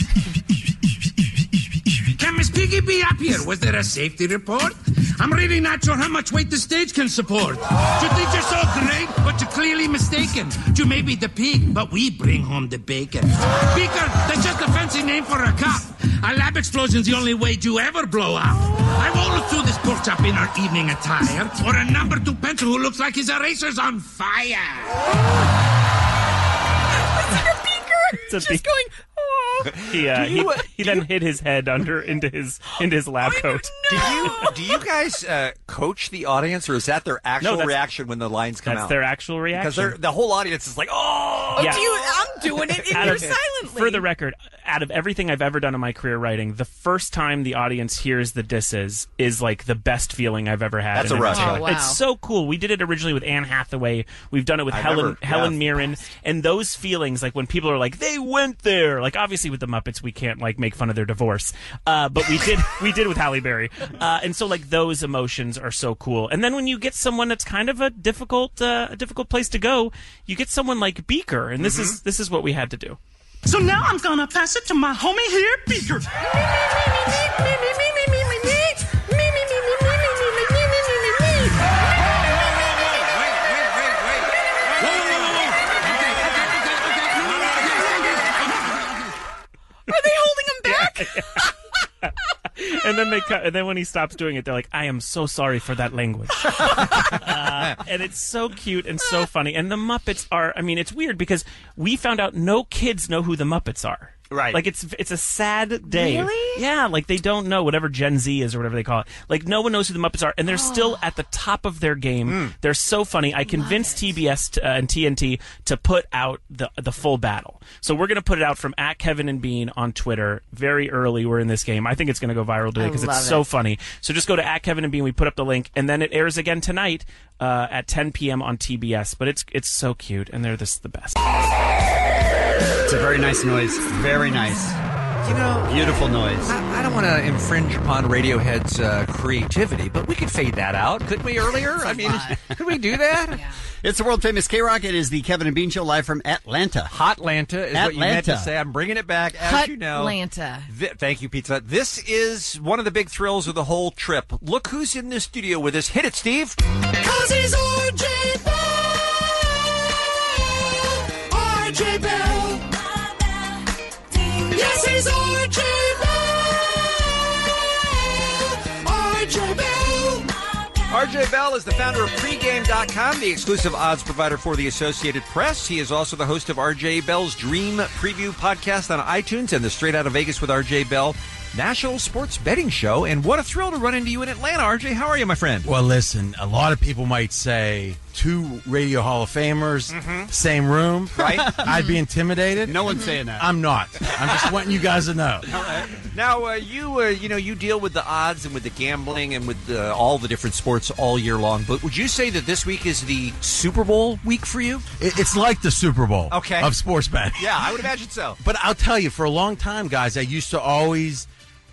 Can Miss Piggy be up here? Was there a safety report? I'm really not sure how much weight the stage can support. You think you're so great, but you're clearly mistaken. You may be the pig, but we bring home the bacon. Beaker, that's just a fancy name for a cop. A lab explosion's the only way you ever blow up. I won't look through this pork chop in our evening attire, or a number two pencil who looks like his eraser's on fire. Beaker It's a just Beak- going, oh. He uh, Do you, he, he then hid his head under into his into his lab coat. Do you do you guys uh, coach the audience, or is that their actual that's- reaction when the lines come That's out? their actual reaction. Because they're- the whole audience is like, oh, Yeah. Do you, I'm doing it in Out here of- silently. For the record, out of everything I've ever done in my career writing, the first time the audience hears the disses is like the best feeling I've ever had. That's in a rush. show. Oh, wow. It's so cool. We did it originally with Anne Hathaway. We've done it with I Helen remember, Helen yeah. Mirren, and those feelings, like when people are like, they went there. Like obviously with the Muppets, we can't like make fun of their divorce, uh, but we did we did with Halle Berry, uh, and so like those emotions are so cool. And then when you get someone that's kind of a difficult uh, a difficult place to go, you get someone like Beaker, and this Mhm. is this is what we had to do. So now I'm gonna pass it to my homie here, Beaker. Are they holding him back? And then they cut, and then when he stops doing it, they're like, "I am so sorry for that language." uh, and it's so cute and so funny. And the Muppets are, I mean, it's weird because we found out no kids know who the Muppets are. Right. Like it's it's a sad day. Really? Yeah, like they don't know whatever Gen Z is or whatever they call it. Like no one knows who the Muppets are, and they're still at the top of their game. They're so funny. I convinced T B S to, uh, and T N T to put out the the full battle. So we're gonna put it out from at Kevin and Bean on Twitter very early. We're in this game. I think it's gonna go viral today I because love it's so it. funny. So just go to at Kevin and Bean. We put up the link, and then it airs again tonight uh, at ten p.m. on T B S. But it's it's so cute, and they're just the best. It's a very nice noise. Very nice. You know, Beautiful noise. I, I don't want to infringe upon Radiohead's uh, creativity, but we could fade that out, couldn't we? Earlier, I mean, could we do that? It's the world famous K Rock. It is the Kevin and Bean Show live from Atlanta. Hotlanta is what you meant to Atlanta. say. I'm bringing it back, as you know. Atlanta. Th- thank you, Pizza. This is one of the big thrills of the whole trip. Look who's in the studio with us. Hit it, Steve. Cause he's R J Bell. R J Bell. Yes, he's R J Bell. R J Bell. R J Bell is the founder of pregame dot com, the exclusive odds provider for the Associated Press. He is also the host of R J Bell's Dream Preview podcast on iTunes and the Straight Out of Vegas with R J Bell National Sports Betting Show. And what a thrill to run into you in Atlanta, R J. How are you, my friend? Well, listen, a lot of people might say two Radio Hall of Famers, same room. Right. I'd be intimidated. No one's saying that. I'm not. I'm just wanting you guys to know. All right. Now, uh, you uh, you know, you deal with the odds and with the gambling and with uh, all the different sports all year long. But would you say that this week is the Super Bowl week for you? It, it's like the Super Bowl Okay. of sports betting. Yeah, I would imagine so. But I'll tell you, for a long time, guys, I used to always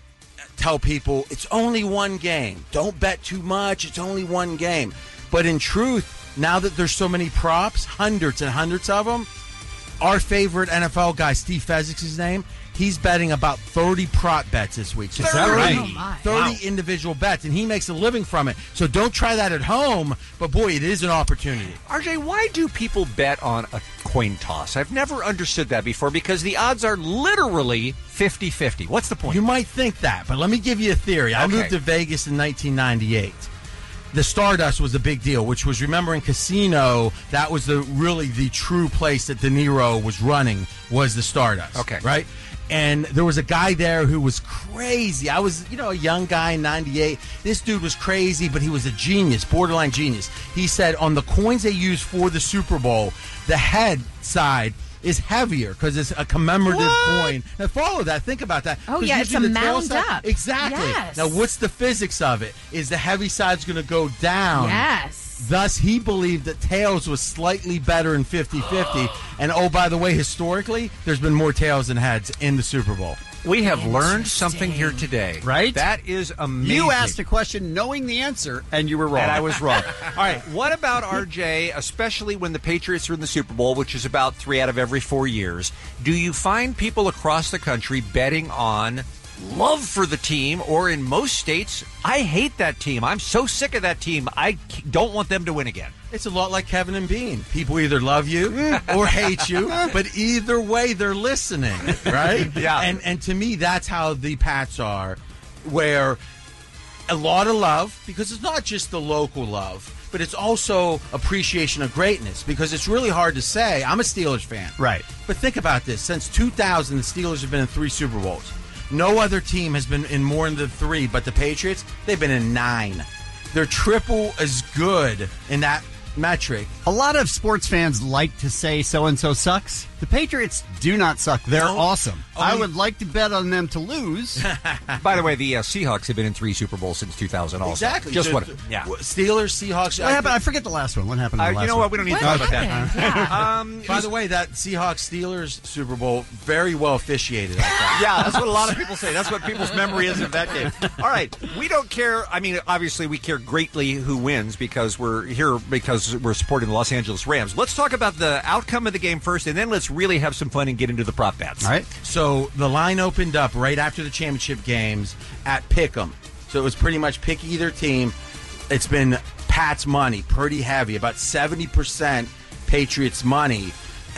tell people it's only one game. Don't bet too much. It's only one game. But in truth, now that there's so many props, hundreds and hundreds of them, our favorite N F L guy, Steve Fezzik's his name, he's betting about thirty prop bets this week. So Is that right? thirty, Oh, my. thirty Wow. individual bets, and he makes a living from it. So don't try that at home, but boy, it is an opportunity. R J, why do people bet on a coin toss? I've never understood that before because the odds are literally fifty-fifty. What's the point? You might think that, but let me give you a theory. I Okay. moved to Vegas in nineteen ninety-eight. The Stardust was a big deal, which was, remember, in Casino, that was the really the true place that De Niro was running, was the Stardust. Okay. Right? And there was a guy there who was crazy. I was, you know, a young guy in ninety-eight. This dude was crazy, but he was a genius, borderline genius. He said on the coins they used for the Super Bowl, the head side is heavier because it's a commemorative What? coin. Now follow that. Think about that. Oh, 'Cause yeah, it's usually a the tail mound side- up. Exactly. Yes. Now what's the physics of it? Is the heavy side's going to go down. Yes. Thus, he believed that tails was slightly better in fifty-fifty. And oh, by the way, historically, there's been more tails than heads in the Super Bowl. We have learned something here today. Right? That is amazing. You asked a question knowing the answer, and you were wrong. And I was wrong. All right, what about R J, especially when the Patriots are in the Super Bowl, which is about three out of every four years? Do you find people across the country betting on love for the team, or in most states, I hate that team. I'm so sick of that team. I don't want them to win again. It's a lot like Kevin and Bean. People either love you or hate you, but either way, they're listening, right? Yeah. And and to me, that's how the Pats are, where a lot of love, because it's not just the local love. but it's also appreciation of greatness because it's really hard to say. I'm a Steelers fan. Right. But think about this. Since two thousand, the Steelers have been in three Super Bowls. No other team has been in more than three, but the Patriots, they've been in nine. They're triple as good in that metric. A lot of sports fans like to say so-and-so sucks. The Patriots do not suck. They're No. awesome. Only- I would like to bet on them to lose. By the way, the uh, Seahawks have been in three Super Bowls since two thousand also. Exactly. Just The- what? the- Yeah. Steelers, Seahawks. What happened? I forget the last one. What happened? In Uh, the you last know one? what? We don't need to talk about that. Um, By the way, that Seahawks Steelers Super Bowl very well officiated. I thought. Yeah, that's what a lot of people say. That's what people's memory is of that game. All right, we don't care. I mean, obviously, we care greatly who wins because we're here because we're supporting the Los Angeles Rams. Let's talk about the outcome of the game first, and then let's really have some fun and get into the prop bets. All right. So the line opened up right after the championship games at Pick'em. So it was pretty much pick either team. It's been Pat's money, pretty heavy, about seventy percent Patriots money,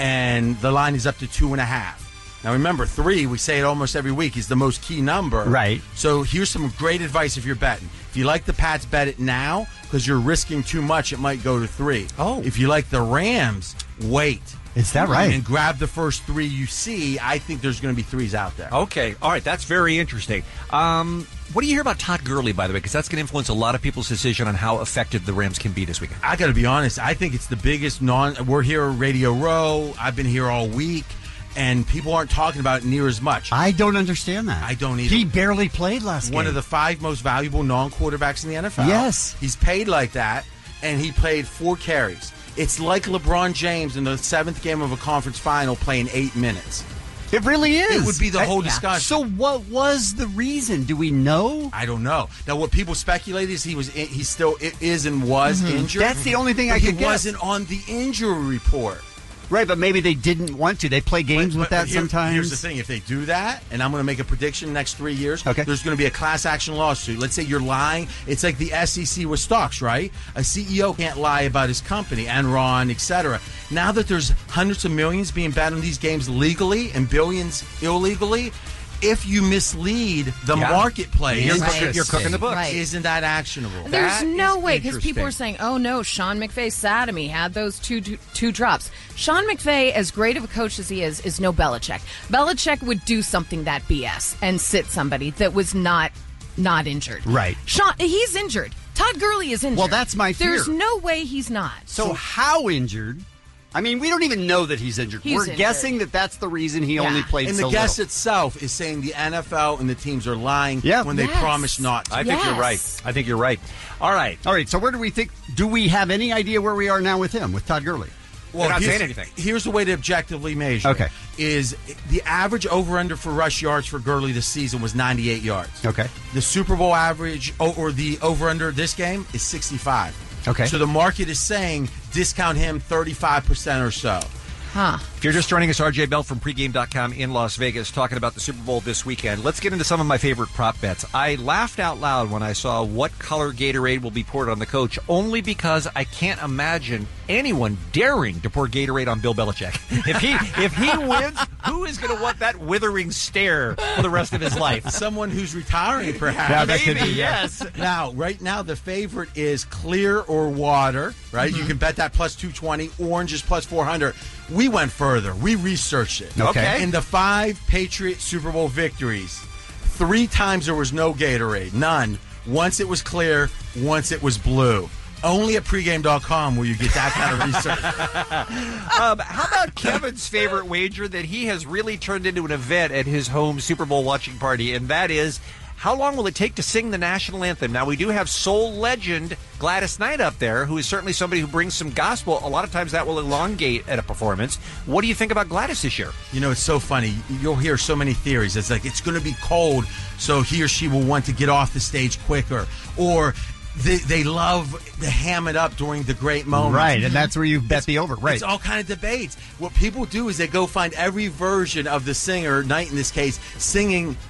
and the line is up to two and a half. Now remember, three, we say it almost every week, is the most key number. Right. So here's some great advice if you're betting. If you like the Pats, bet it now because you're risking too much. It might go to three. Oh. If you like the Rams, wait. Is that right? And grab the first three you see. I think there's going to be threes out there. Okay, all right, that's very interesting. Um, what do you hear about Todd Gurley, by the way? Because that's going to influence a lot of people's decision on how effective the Rams can be this weekend. I got to be honest. I think it's the biggest non. We're here at Radio Row. I've been here all week, and people aren't talking about it near as much. I don't understand that. I don't either. He barely played last One game. of the five most valuable non-quarterbacks in the N F L. Yes. He's paid like that, and he played four carries. It's like LeBron James in the seventh game of a conference final playing eight minutes. It really is. It would be the whole I- discussion. So what was the reason? Do we know? I don't know. Now, what people speculate is he was in, he still i- is and was Mhm. injured. That's the only thing but I he could guess. wasn't on the injury report. Right, but maybe they didn't want to. They play games with But that here- sometimes. Here's the thing: if they do that, and I'm going to make a prediction next three years, Okay. there's going to be a class action lawsuit. Let's say you're lying. It's like the S E C with stocks, right? A C E O can't lie about his company, Enron, et cetera. Now that there's hundreds of millions being bet on these games legally and billions illegally, if you mislead the Yeah. marketplace, You're cooking- you're cooking the books. Right. Isn't that actionable? There's That no is way because people interesting. are saying, "Oh no, Sean McVay sat him. He had those two, two two drops." Sean McVay, as great of a coach as he is, is no Belichick. Belichick would do something that B S and sit somebody that was not not injured. Right. Sean, he's injured. Todd Gurley is injured. Well, that's my fear. There's no way he's not. So how injured? I mean, we don't even know that he's injured. He's We're injured. guessing that that's the reason he Yeah. only played And so the guess little. itself is saying the N F L and the teams are lying Yeah. when they Yes. promise not to. I think you're right. Yes. I think you're right. All right. All right, so where do we think? Do we have any idea where we are now with him, with Todd Gurley? They're not here's, saying anything. Here's the way to objectively measure. Okay. it, Is the average over/under for rush yards for Gurley this season was ninety-eight yards. Okay. The Super Bowl average o- or the over/under this game is sixty-five. Okay. So the market is saying discount him thirty-five percent or so. Huh. If you're just joining us, R J Bell from pregame dot com in Las Vegas talking about the Super Bowl this weekend. Let's get into some of my favorite prop bets. I laughed out loud when I saw what color Gatorade will be poured on the coach, only because I can't imagine anyone daring to pour Gatorade on Bill Belichick. If he if he wins, who is going to want that withering stare for the rest of his life? Someone who's retiring, perhaps. Yeah, that could Maybe, be, yeah. yes. Now, right now, the favorite is clear or water, right? Mm-hmm. You can bet that plus two twenty. Orange is plus four hundred. We went further. We researched it. Okay. In the five Patriot Super Bowl victories, three times there was no Gatorade. None. Once it was clear, once it was blue. Only at pregame dot com will you get that kind of research. Um, how about Kevin's favorite wager that he has really turned into an event at his home Super Bowl watching party, and that is, how long will it take to sing the national anthem? Now, we do have soul legend Gladys Knight up there, who is certainly somebody who brings some gospel. A lot of times that will elongate at a performance. What do you think about Gladys this year? You know, it's so funny. You'll hear so many theories. It's like, it's going to be cold, so he or she will want to get off the stage quicker. Or they, they love to ham it up during the great moments. Right, and that's where you bet the over. Right. It's all kind of debates. What people do is they go find every version of the singer, Knight in this case, singing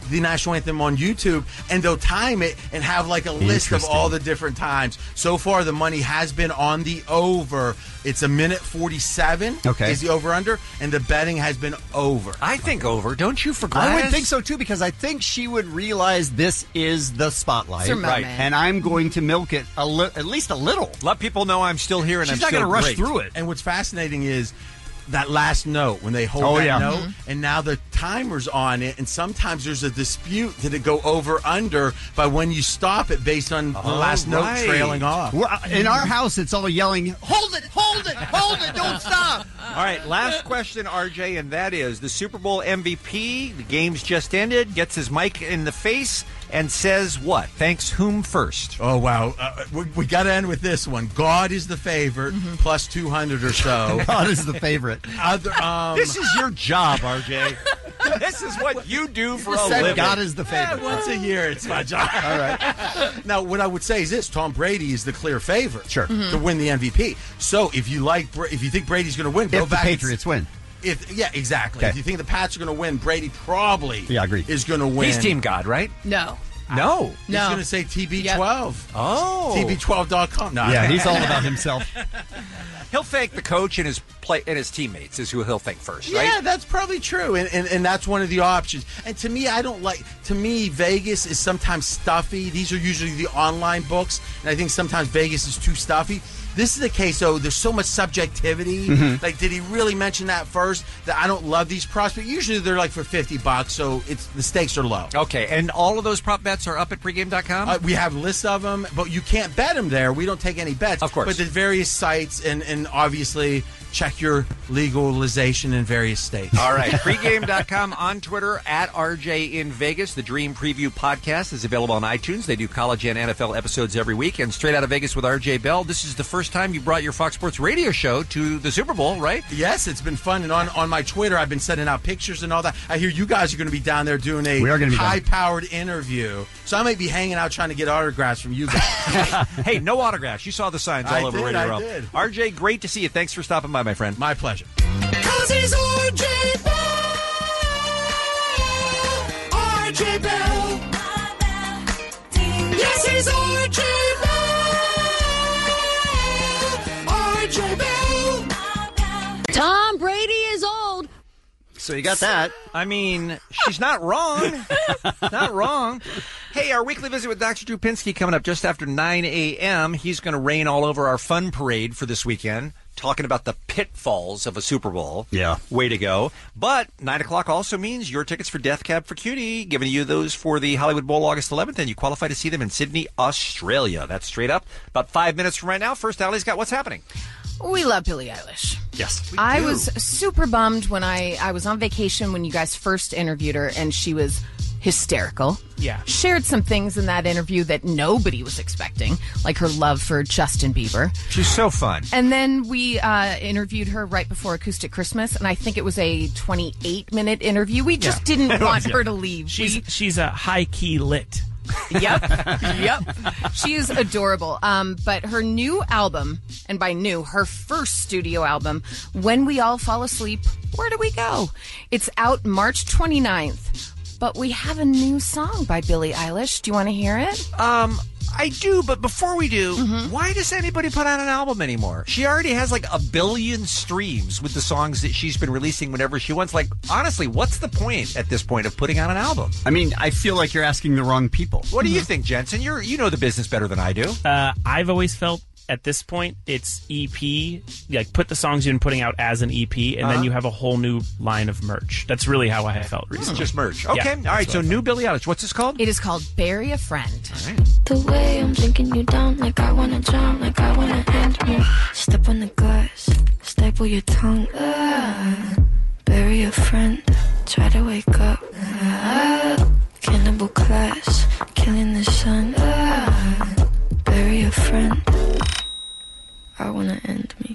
the national anthem on YouTube, and they'll time it and have like a list of all the different times. So far, the money has been on the over. It's a minute forty-seven. Okay. Is the over under, and the betting has been over. I think over. Don't you, for I Gladys? would think so too, because I think she would realize this is the spotlight, It's her moment. And I'm going to milk it a li- at least a little. Let people know I'm still here and She's I'm not still gonna rush great. through it. And what's fascinating is that last note when they hold Oh, that yeah. note, Mhm. and now the timer's on it, and sometimes there's a dispute did it go over under by when you stop it based on the last note trailing off. Well, in our house, it's all yelling, "Hold it, hold it, hold it, don't stop." All right, last question, R J, and that is the Super Bowl M V P. The game's just ended. Gets his mic in the face and says what? Thanks whom first? Oh, wow. Uh, we we got to end with this one. God is the favorite, plus two hundred or so. God is the favorite. Other, um, This is your job, R J. This is what you do for a Said living. God is the favorite. Yeah, once a year, it's my job. All right. Now, what I would say is this: Tom Brady is the clear favorite Sure. to win the M V P. So, if you like, Bra- if you think Brady's going to win, go If the back. and- Patriots win. If yeah, exactly. Okay. If you think the Pats are going to win, Brady probably Yeah, I agree. is going to win. He's Team God, right? No. No. He's No. going to say T B twelve. Oh. T B twelve dot com. No, Yeah, he's all about himself. He'll thank the coach and his play and his teammates is who he'll thank first, right? Yeah, that's probably true, and, and and that's one of the options. And to me, I don't like. To me, Vegas is sometimes stuffy. These are usually the online books, and I think sometimes Vegas is too stuffy. This is the case, though. There's so much subjectivity. Mhm. Like, did he really mention that first? That I don't love these props, but usually they're like for fifty bucks, so it's the stakes are low. Okay, and all of those prop bets are up at pregame dot com? Uh, we have lists of them, but you can't bet them there. We don't take any bets. Of course. But there's various sites, and, and obviously check your legalization in various states. All right, pregame dot com on Twitter, at R J in Vegas. The Dream Preview podcast is available on iTunes. They do college and N F L episodes every week. And Straight Out of Vegas with R J Bell, this is the first time you brought your Fox Sports radio show to the Super Bowl, right? Yes, it's been fun. And on, on my Twitter, I've been sending out pictures and all that. I hear you guys are going to be down there doing a We are gonna be down. high-powered interview. So I might be hanging out trying to get autographs from you guys. Hey, no autographs. You saw the signs all I over did, Radio I Row. did. R J, great to see you. Thanks for stopping by, my friend. My pleasure. Cause he's R J Bell. R J Bell. Yes, he's R J Bell. R J Bell. Tom Brady is old. So you got that. I mean, she's not wrong. Not wrong. Hey, our weekly visit with Doctor Drew Pinsky coming up just after nine a.m. He's going to rain all over our fun parade for this weekend, talking about the pitfalls of a Super Bowl. Yeah. Way to go. But nine o'clock also means your tickets for Death Cab for Cutie, giving you those for the Hollywood Bowl August eleventh, and you qualify to see them in Sydney, Australia. That's straight up. About five minutes from right now. First, Allie's got what's happening. We love Billie Eilish. Yes. I was super bummed when I, I was on vacation when you guys first interviewed her, and she was hysterical. Yeah. Shared some things in that interview that nobody was expecting, like her love for Justin Bieber. She's so fun. And then we uh, interviewed her right before Acoustic Christmas, and I think it was a twenty-eight minute interview. We just Yeah. didn't It want was, her yeah. to leave. She's We- she's a high key lit. Yep, yep. She is adorable. Um, but her new album, and by new, her first studio album, When We All Fall Asleep, Where Do We Go? It's out March twenty-ninth. But we have a new song by Billie Eilish. Do you want to hear it? Um, I do, but before we do, why does anybody put out an album anymore? She already has like a billion streams with the songs that she's been releasing whenever she wants. Like, honestly, what's the point at this point of putting out an album? I mean, I feel like you're asking the wrong people. What do you think, Jensen? You're you know the business better than I do. Uh, I've always felt at this point it's E P, like put the songs you've been putting out as an E P, and Uh-huh. then you have a whole new line of merch. That's really how I have felt It's recently. just merch. Yeah, Okay, all right. that's So what I new Billie Eilish. What's this called? It is called Bury a Friend. The way I'm drinking you down, like I wanna drown, like I wanna end me. Step on the glass, staple your tongue. Ah, bury a friend, try to wake up. Ah, cannibal class, killing the sun. Ah, bury a friend. I wanna end me.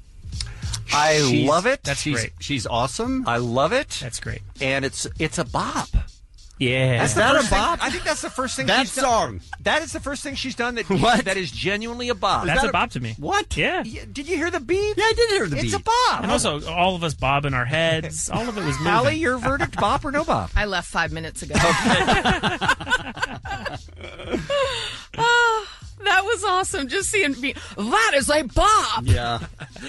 I She's- love it. That's she's, great. She's awesome. I love it. That's great. And it's it's a bop. Yeah. That's Is that the a first thing- bop? I think that's the first thing That she's song. done. That is the first thing she's done that What? that is genuinely a bop. That's a bop to me. What? Yeah. Yeah, Did you hear the beat? Yeah, I did hear the It's beat. a bop. And also, all of us bobbing our heads. All of it was moving. Allie, your verdict, bop or no bop? I left five minutes ago. Oh, that was awesome. Just seeing me. That is a bop. Yeah.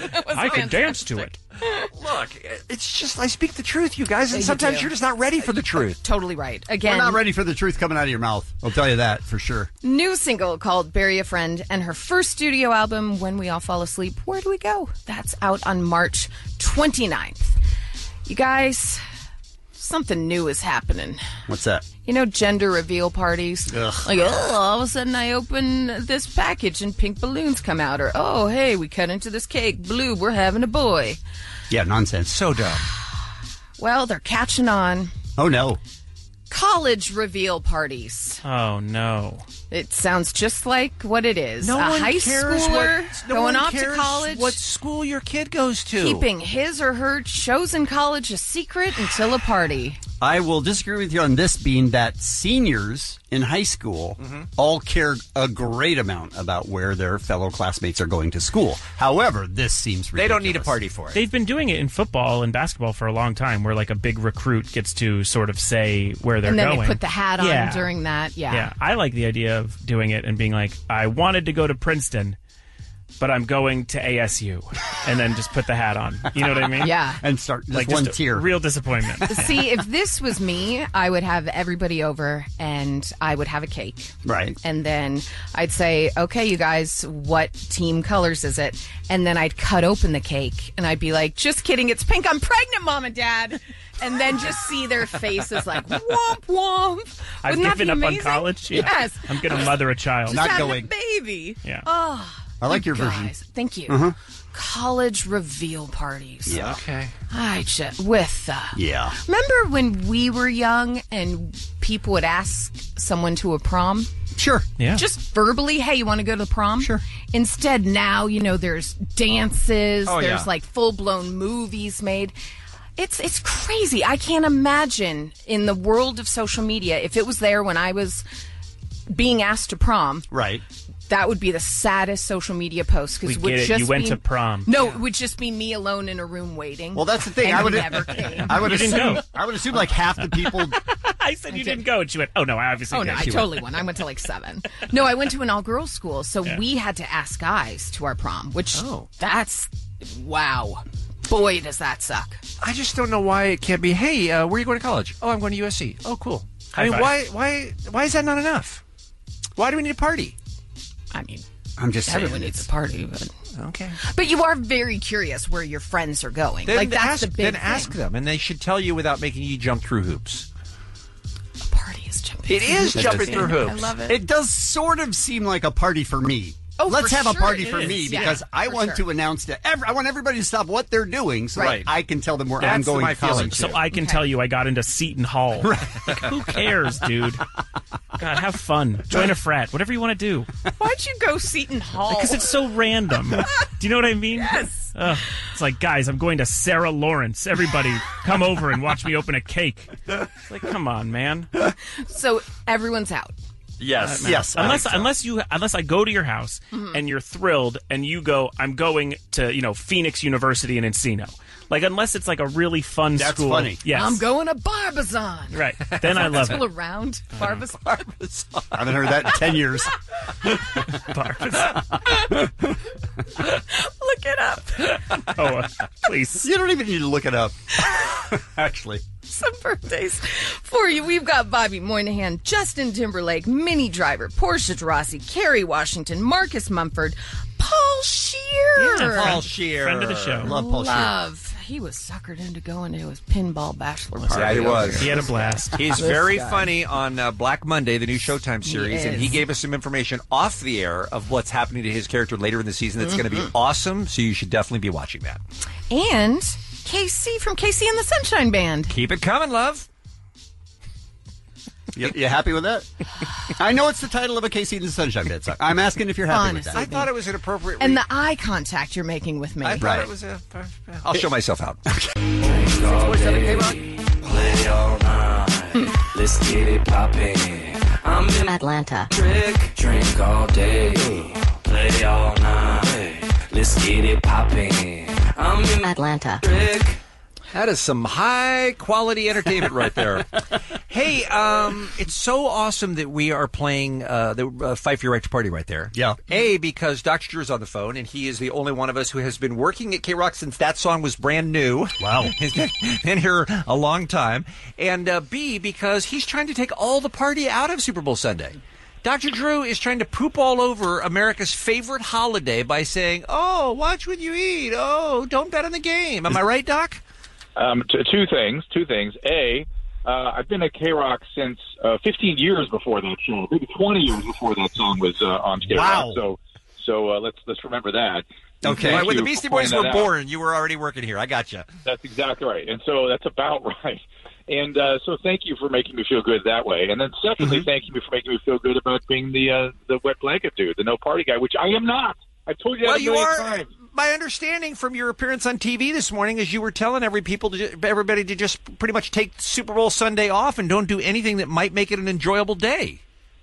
I can dance to it. Look, it's just I speak the truth, you guys, and You sometimes do. you're just not ready for the truth. Totally right. Again, We're not ready for the truth coming out of your mouth. I'll tell you that for sure. new single called Bury a Friend and her first studio album, When We All Fall Asleep, Where Do We Go? That's out on March twenty-ninth. You guys, something new is happening. What's that? You know, gender reveal parties. Ugh. Like, oh, all of a sudden I open this package and pink balloons come out. Or, oh, hey, we cut into this cake. Blue, we're having a boy. Yeah, nonsense. So dumb. Well, they're catching on. Oh, no. College reveal parties. Oh, no. It sounds just like what it is. No a one high cares schooler what, no going one off cares to college. what school your kid goes to. Keeping his or her chosen college a secret until a party. I will disagree with you on this, being that seniors in high school Mm-hmm. all care a great amount about where their fellow classmates are going to school. However, this seems ridiculous. They don't need a party for it. They've been doing it in football and basketball for a long time, where like a big recruit gets to sort of say where they're And then going. they put the hat on Yeah. during that. Yeah. Yeah, I like the idea of doing it and being like, I wanted to go to Princeton, but I'm going to A S U, and then just put the hat on. You know what I mean? Yeah. And start just Like one just a tier. real disappointment. See, if this was me, I would have everybody over and I would have a cake. Right. And then I'd say, okay, you guys, what team colors is it? And then I'd cut open the cake and I'd be like, just kidding, it's pink. I'm pregnant, Mom and Dad. And then just see their faces like, womp, womp. I've Wouldn't that given be up on amazing? college. Yeah. Yes. I'm going to mother a child. Just had a baby. Yeah. Oh, I like you your version. guys, Thank you. Uh-huh. College reveal parties. Yeah. Okay. I just, with, uh, Yeah. remember when we were young and people would ask someone to a prom? Sure. Yeah. Just verbally, hey, you want to go to the prom? Sure. Instead, now, you know, there's dances, Oh, there's yeah. like full blown movies made. It's it's crazy. I can't imagine in the world of social media, if it was there when I was being asked to prom, Right. that would be the saddest social media post. We Because would get it. just You went be, to prom. No, it would just be me alone in a room waiting. Well, that's the thing. And I would he never came. I would You didn't assume. go. I would assume like half the people. I said you didn't go, and she went, oh, no, I obviously Oh, did. no, I She totally went. I went to like seven. No, I went to an all girls school, so Yeah. we had to ask guys to our prom, which Oh. that's wow. Boy, does that suck. I just don't know why it can't be. Hey, uh, where are you going to college? Oh, I'm going to U S C. Oh, cool. I High mean, five. why, why, why is that not enough? Why do we need a party? I mean, I'm just saying. everyone needs a party, but Okay. but you are very curious where your friends are going. Then like that's ask, the big then thing. ask them, and they should tell you without making you jump through hoops. A party is jumping. It is That jumping does- through hoops. I love it. It does sort of seem like a party for me. Oh, Let's for have a sure party it for is. me Yeah, because I for want sure. to announce to every. I want everybody to stop what they're doing so Right. that I can tell them where That's I'm going my to feeling, college. So to. I can tell you I got into Seton Hall. Like, who cares, dude? God, have fun. Join a frat. Whatever you want to do. Why'd you go Seton Hall? Because it's so random. Do you know what I mean? Yes. Ugh. It's like, guys, I'm going to Sarah Lawrence. Everybody, come over and watch me open a cake. It's like, come on, man. So everyone's out. Yes. Yes. I Unless think so. unless you unless I go to your house and you're thrilled and you go, I'm going to, you know, Phoenix University in Encino. Like, unless it's like a really fun That's school. funny. Yes. I'm going to Barbizon. Right. Then I love Still it. around Barbizon. I haven't heard that in ten years. Look it up. Oh, uh, please. You don't even need to look it up. Actually. Some birthdays for you. We've got Bobby Moynihan, Justin Timberlake, Minnie Driver, Portia de Rossi, Kerry Washington, Marcus Mumford, Paul Shear. Yeah, Paul Shear. Friend of the show. Love Paul Shear. Love. He was suckered into going to his pinball bachelor party. Yeah, he was. He had a blast. He's This very guy. funny on uh, Black Monday, the new Showtime series, and he is. gave us some information off the air of what's happening to his character later in the season that's going to be Mm-hmm. awesome, so you should definitely be watching that. And K C from K C and the Sunshine Band. Keep it coming, love. You, you happy with that? I know it's the title of a K C and the Sunshine Band song. I'm asking if you're happy Honestly. with I that. thought it was an appropriate. And re- the eye contact you're making with me. I thought Right. it was a. I'll show myself out. Play all night, Let's get it poppin'. I'm in Atlanta. Trick, drink all day, play all night. Let's get it poppin'. I'm in Atlanta. Trick. That is some high quality entertainment right there. Hey, um, it's so awesome that we are playing uh, the uh, Fight for Your Right to Party right there. Yeah. A, because Doctor Drew is on the phone, and he is the only one of us who has been working at K-Rock since that song was brand new. Wow. He's been been here a long time. And uh, B, because he's trying to take all the party out of Super Bowl Sunday. Doctor Drew is trying to poop all over America's favorite holiday by saying, oh, watch what you eat. Oh, don't bet on the game. Am I right, Doc? Um, t- two things. Two things. A, uh, I've been at K-Rock since uh, fifteen years before that show. Maybe twenty years before that song was uh, on K-Rock. Wow. So, so uh, let's let's remember that. And Okay. thank When you the Beastie for Boys pointing were that out. born, you were already working here. I got you. That's exactly right. And so that's about right. And uh, so thank you for making me feel good that way. And then secondly, Mm-hmm. thank you for making me feel good about being the uh, the wet blanket dude, the no party guy, which I am not. I've told you that Well, a you million are. times. My understanding from your appearance on T V this morning is you were telling every people to, ju- everybody to just pretty much take Super Bowl Sunday off and don't do anything that might make it an enjoyable day.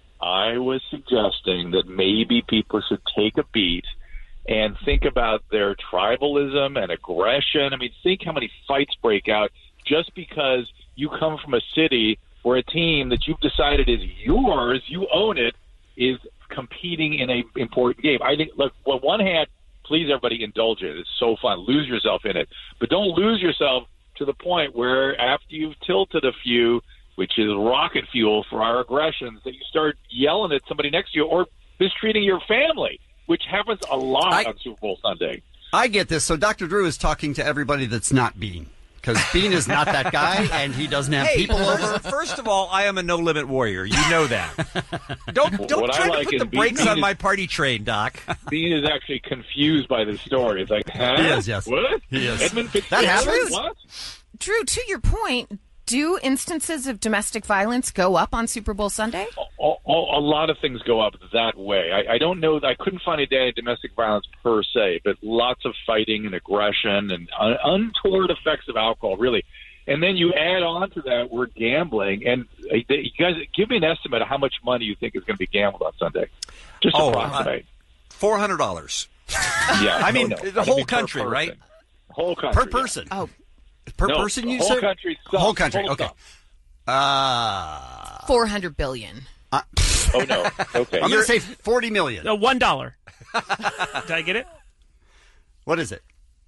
I was suggesting that maybe people should take a beat and think about their tribalism and aggression. I mean, think how many fights break out just because you come from a city where a team that you've decided is yours, you own it, is competing in a important game. I think, look, on one hand, please, everybody, indulge it. It's so fun. Lose yourself in it. But don't lose yourself to the point where after you've tilted a few, which is rocket fuel for our aggressions, that you start yelling at somebody next to you or mistreating your family, which happens a lot I- on Super Bowl Sunday. I get this. So Doctor Drew is talking to everybody that's not Bean. Because Bean is not that guy, and he doesn't have Hey, people over. First of all, I am a no limit warrior. You know that. Don't don't What I try like to put is the Bean- brakes Bean on is- my party train, Doc. Bean is actually confused by the story. It's like, huh? He is, yes. What? He is. Edmund That Fitzgerald? happens? What? Drew, to your point, do instances of domestic violence go up on Super Bowl Sunday? A, a, a lot of things go up that way. I, I don't know. I couldn't find a day of domestic violence per se, but lots of fighting and aggression and un- untoward effects of alcohol, really. And then you add on to that, we're gambling. And uh, you guys, give me an estimate of how much money you think is going to be gambled on Sunday. Just Oh, approximate. Four hundred dollars. Yeah, I mean no, no. the That'd whole be per country, person. right? Whole country. Per person. Oh. Per No, person, you whole said? country sucks. Whole country, Total okay. sucks. Uh, four hundred billion. Oh, no. Okay. I'm going to say forty million. Uh, one dollar. Did I get it? What is it?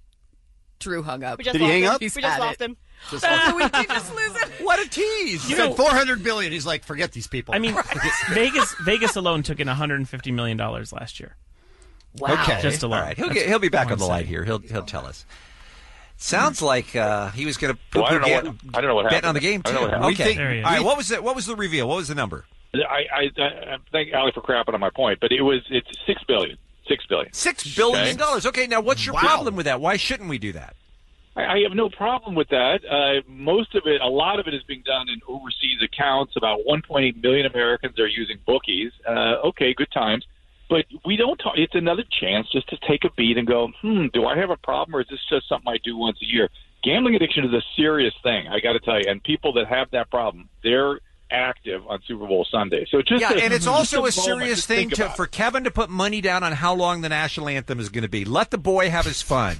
Drew hung up. We just Did he lost him? him. up? We just lost him. Just Oh, we did just lose it. What a tease! He You said know- four hundred billion. He's like, forget these people. I mean, Vegas Vegas alone took in one hundred fifty million dollars last year. Wow. Okay. Just alone. All right, he'll get, he'll be back One on the line second. here. He'll he'll tell us. Sounds like uh, he was going to Well, I don't know get what- I don't know what betting happened. on the game I too. don't know what happened. Okay, We think- There he is. all right. What was it? What was the reveal? What was the number? I, I, I thank Allie for crapping on my point, but it was it's six billion. Six billion. Six billion Okay. dollars. Okay, now what's your Wow. problem with that? Why shouldn't we do that? I, I have no problem with that. Uh, most of it, a lot of it, is being done in overseas accounts. About one point eight million Americans are using bookies. Uh, okay, good times. But we don't talk. It's another chance just to take a beat and go, hmm, do I have a problem, or is this just something I do once a year? Gambling addiction is a serious thing, I got to tell you. And people that have that problem, they're active on Super Bowl Sunday. So just Yeah, a- and it's just also a moment, serious just thing think to, about for it. Kevin to put money down on how long the national anthem is going to be. Let the boy have his fun.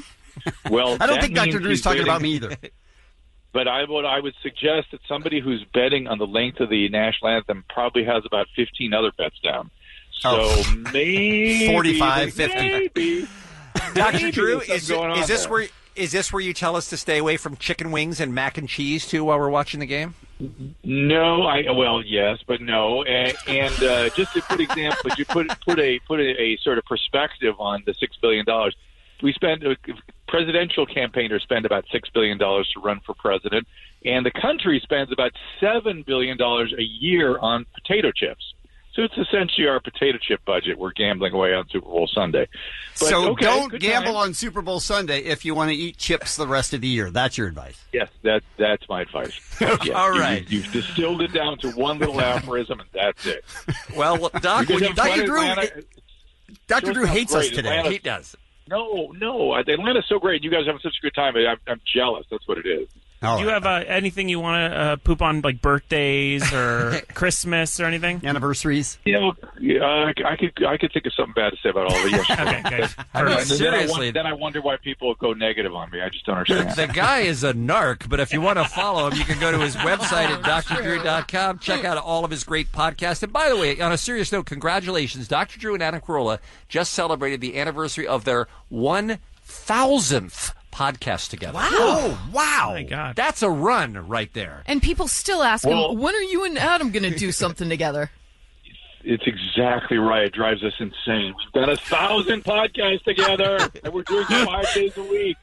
Well, I don't that think Doctor means Drew's he's talking betting- about me either. But I would I would suggest that somebody who's betting on the length of the national anthem probably has about fifteen other bets down. So Oh. maybe forty-five, fifty. Maybe, Doctor maybe Drew, there's is, something going on is this there. where is this where you tell us to stay away from chicken wings and mac and cheese too while we're watching the game? No, I well, yes, but no, and, and uh, just to put example, you put put a put a, a sort of perspective on the six billion dollars. We spend uh, presidential campaigners spend about six billion dollars to run for president, and the country spends about seven billion dollars a year on potato chips. So it's essentially our potato chip budget we're gambling away on Super Bowl Sunday. But, so okay, don't good gamble time. on Super Bowl Sunday if you want to eat chips the rest of the year. That's your advice. Yes, that that's my advice. Yes, All you- right. you, you've distilled it down to one little aphorism, and that's it. Well, well, Doc, You when guys you, have fun Doctor in Drew, Atlanta? Doctor Sure Drew sounds hates us great. today. Atlanta- he does. No, no, Atlanta's so great. You guys are having such a good time. I'm, I'm jealous. That's what it is. All Do you right. have uh, anything you want to uh, poop on, like birthdays or Christmas or anything? Anniversaries? You know, uh, I could I could think of something bad to say about all of it. Yes. Okay, good. I mean, then, I seriously. wonder, then I wonder why people go negative on me. I just don't understand. The guy is a narc, but if you want to follow him, you can go to his website at d r drew dot com. Check out all of his great podcasts. And by the way, on a serious note, congratulations. Doctor Drew and Adam Carolla just celebrated the anniversary of their one thousandth podcast together. Wow. Oh, wow. Oh, my God. That's a run right there. And people still ask Well- him, when are you and Adam going to do something together? It's exactly right. It drives us insane. We've done a thousand podcasts together, and we're doing it five days a week.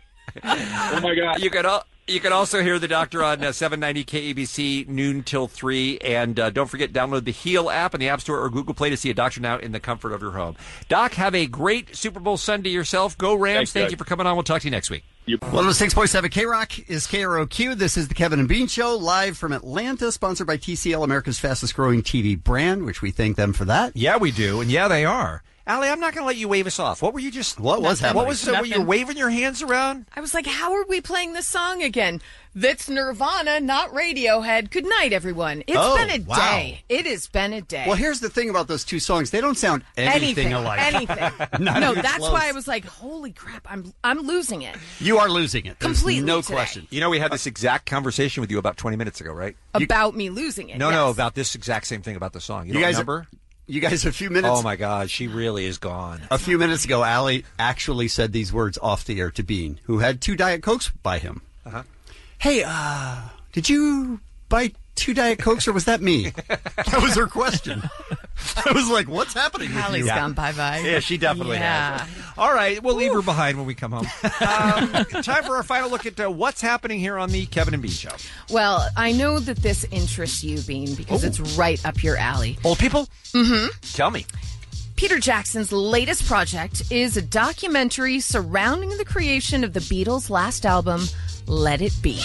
Oh my God! You can al- you can also hear the doctor on uh, seven ninety K A B C noon till three, and uh, don't forget download the Heal app in the App Store or Google Play to see a doctor now in the comfort of your home. Doc, have a great Super Bowl Sunday yourself. Go Rams! Thanks, Thank Doug. you for coming on. We'll talk to you next week. one oh six point seven K-Rock is K R O Q. This is the Kevin and Bean Show, live from Atlanta, sponsored by T C L, America's fastest-growing T V brand, which we thank them for that. Yeah, we do, and yeah, they are. Allie, I'm not going to let you wave us off. What were you just? What was happening? What was uh, you were waving your hands around? I was like, how are we playing this song again? That's Nirvana, not Radiohead. Good night, everyone. It's Oh, been a wow. day. It has been a day. Well, here's the thing about those two songs. They don't sound anything, alike. Anything. Not no, even that's close. why I was like, holy crap, I'm I'm losing it. You are losing it. There's Completely no today. question. You know, we had this exact conversation with you about twenty minutes ago, right? About me losing it. No, yes. no, about this exact same thing about the song. You, You don't guys- remember? You guys, a few minutes. Oh my God, she really is gone. A few minutes ago, Allie actually said these words off the air to Bean, who had two Diet Cokes by him. Uh-huh. Hey, uh, did you buy two Diet Cokes, or was that me? That was her question. I was like, what's happening with Allie's you? gone bye-bye. Yeah, she definitely Yeah. has. All right, we'll leave her behind when we come home. Um, time for our final look at uh, what's happening here on the Kevin and Bean Show. Well, I know that this interests you, Bean, because Oh. it's right up your alley. Old people? Mm-hmm. Tell me. Peter Jackson's latest project is a documentary surrounding the creation of the Beatles' last album, Let It Be.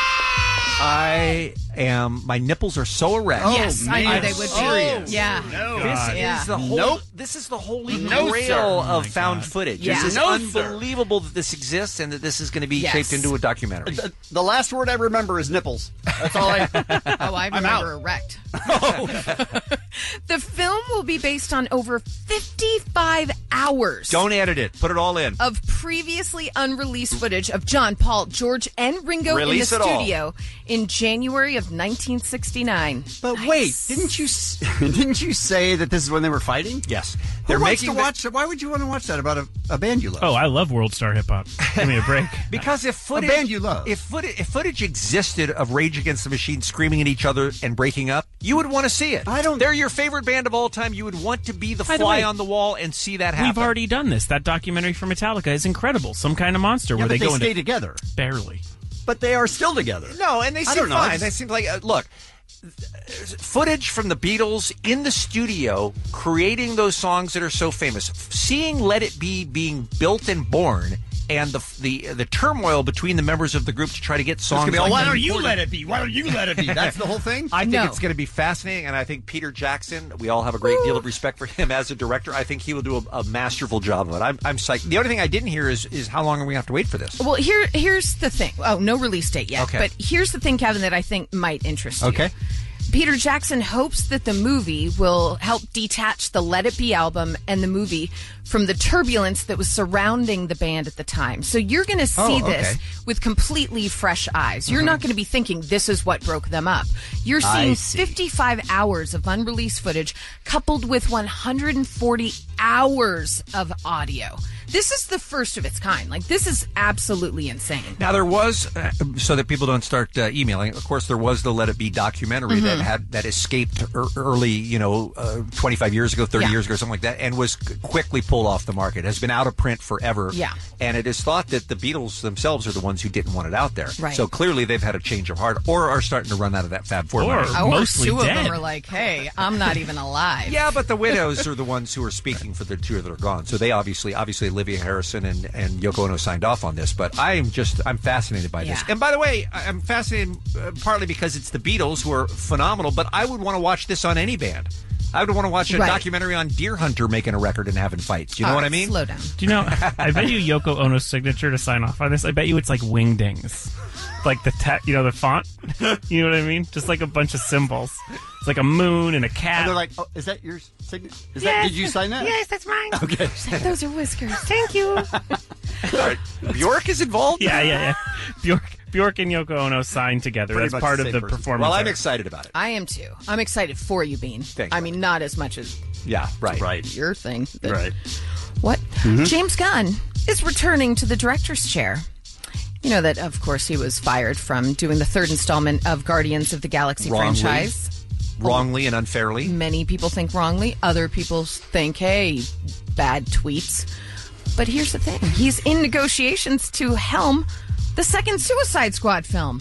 I am. My nipples are so erect. Yes, I knew I'm they would be. serious. Yeah. This Yeah. is the whole. Nope. This is the holy No, grail sir. of Oh, found my God. footage. Yeah. It's No, unbelievable that this exists and that this is going to be Yes. shaped into a documentary. The, the last word I remember is nipples. That's all I. Oh, I I'm out. remember erect. The film will be based on over fifty-five hours. Don't edit it. Put it all in. Of previously unreleased footage of John, Paul, George, and Ringo Release in it the all. studio in January of nineteen sixty-nine. But Nice. wait, didn't you s- didn't you say that this is when they were fighting? Yes, Who they're wants making to watch. Why would you want to watch that about a, a band you love? Oh, I love World Star Hip Hop. Give me a break. Because if footage, band you love. if footage, if footage existed of Rage Against the Machine screaming at each other and breaking up, you would want to see it. I don't- They're your favorite band of all time. You would want to be the By the fly way, on the wall and see that happen. We've already done this. That documentary for Metallica is incredible. Some Kind of Monster, Yeah, where but they, they go stay into together. barely. But they are still together. No, and they I seem don't know, fine. it's- They seem like uh, look. Footage from the Beatles in the studio creating those songs that are so famous, seeing Let It Be being built and born, and the the the turmoil between the members of the group to try to get It's songs. gonna be, oh, like why that don't you recorded. let it be? Why don't you let it be? That's the whole thing. I think No. it's going to be fascinating, and I think Peter Jackson, we all have a great deal of respect for him as a director. I think he will do a, a masterful job of it. I'm, I'm psyched. The only thing I didn't hear is, is how long are we going to have to wait for this? Well, here, here's the thing. Oh, no release date yet. Okay. But here's the thing, Kevin, that I think might interest you. Okay. Peter Jackson hopes that the movie will help detach the Let It Be album and the movie from the turbulence that was surrounding the band at the time. So you're going to see Oh, this okay. with completely fresh eyes. You're not going to be thinking this is what broke them up. You're I seeing see. fifty-five hours of unreleased footage coupled with one hundred forty hours of audio. This is the first of its kind. Like, this is absolutely insane. Now, there was, uh, so that people don't start uh, emailing, of course, there was the Let It Be documentary that Mhm. had that escaped er- early, you know, uh, twenty-five years ago, thirty Yeah. years ago, something like that, and was c- quickly pulled off the market. It has been out of print forever. Yeah. And it is thought that the Beatles themselves are the ones who didn't want it out there. Right. So clearly they've had a change of heart or are starting to run out of that Fab Four Or- money. Or Mostly two of dead. them are like, hey, I'm not even alive. Yeah, but the widows are the ones who are speaking for the two that are gone. So they obviously, obviously, Olivia Harrison and, and Yoko Ono signed off on this. But I am just, I'm fascinated by this. Yeah. And by the way, I- I'm fascinated uh, partly because it's the Beatles who are phenomenal. But I would want to watch this on any band. I would want to watch a Right. documentary on Deer Hunter making a record and having fights. You know All what I right, mean? Slow down. Do you know? I bet you Yoko Ono's signature to sign off on this. I bet you it's like wingdings. like the ta- you know the font. You know what I mean? Just like a bunch of symbols. It's like a moon and a cat. And they're like, oh, is that your signature? Is Yes, that? Did you sign that? Yes, that's mine. Okay. Those are whiskers. Thank you. All right. Bjork is involved? Yeah, yeah, yeah. Bjork, Bjork and Yoko Ono signed together. Pretty That's much part the of same the person. performance. Well, I'm art. excited about it. I am too. I'm excited for you, Bean. Thank I you. mean, not as much as Yeah, right. Right. your thing. but- Right. What? Mhm. James Gunn is returning to the director's chair. You know that, of course, he was fired from doing the third installment of Guardians of the Galaxy Wrongly. franchise. Wrongly and unfairly. Many people think wrongly. Other people think, hey, bad tweets. But here's the thing. He's in negotiations to helm the second Suicide Squad film.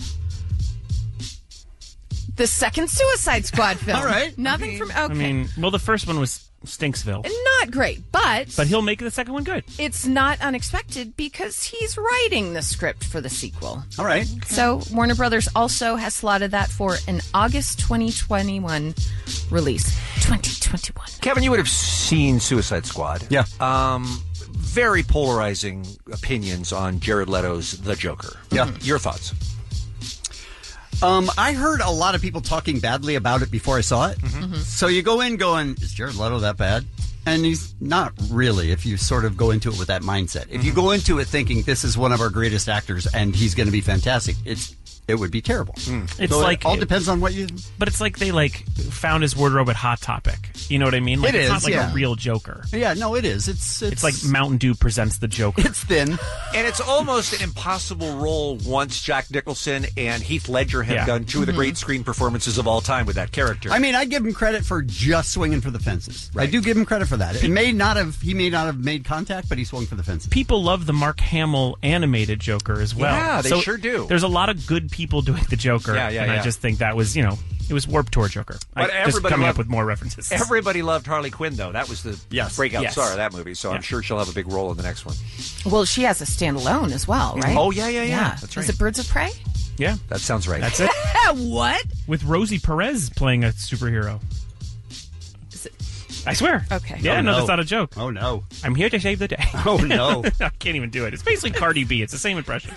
The second Suicide Squad film. All right. Nothing from... Okay. I mean, well, the first one was Stinksville, Not great, but... but he'll make the second one good. It's not unexpected because he's writing the script for the sequel. All right. So Warner Brothers also has slotted that for an August twenty twenty-one release. twenty twenty-one. Kevin, you would have seen Suicide Squad. Yeah. Um, very polarizing opinions on Jared Leto's The Joker. Yeah. Your thoughts? Um, I heard a lot of people talking badly about it before I saw it. Mm-hmm. So you go in going, is Jared Leto that bad? And he's not really if you sort of go into it with that mindset. If you go into it thinking this is one of our greatest actors and he's going to be fantastic, it's it would be terrible. It's So like it all depends on what you... But it's like they like found his wardrobe at Hot Topic. You know what I mean? Like It it's is, not like yeah. a real Joker. Yeah, no, it is. It's It's like Mountain Dew presents the Joker. It's thin. And it's almost an impossible role once Jack Nicholson and Heath Ledger have Yeah. done two of the Mhm. great screen performances of all time with that character. I mean, I give him credit for just swinging for the fences. I do give him credit for that. It may not have, he may not have made contact, but he swung for the fences. People love the Mark Hamill animated Joker as well. Yeah, they So sure do. There's a lot of good people doing the Joker. Yeah, yeah, and yeah. I just think that was, you know, it was Warped Tour Joker. But I, just everybody coming loved- up with more references. Everybody loved Harley Quinn, though. That was the Yes. breakout Yes. star of that movie, so Yeah. I'm sure she'll have a big role in the next one. Well, she has a standalone as well, right? Oh, yeah, yeah, yeah. That's right. Is it Birds of Prey? Yeah. That sounds right. That's it. What? With Rosie Perez playing a superhero. Is it? I swear. Okay. Yeah, Oh, no, no. that's not a joke. Oh, no. I'm here to save the day. Oh, no. I can't even do it. It's basically Cardi B. It's the same impression.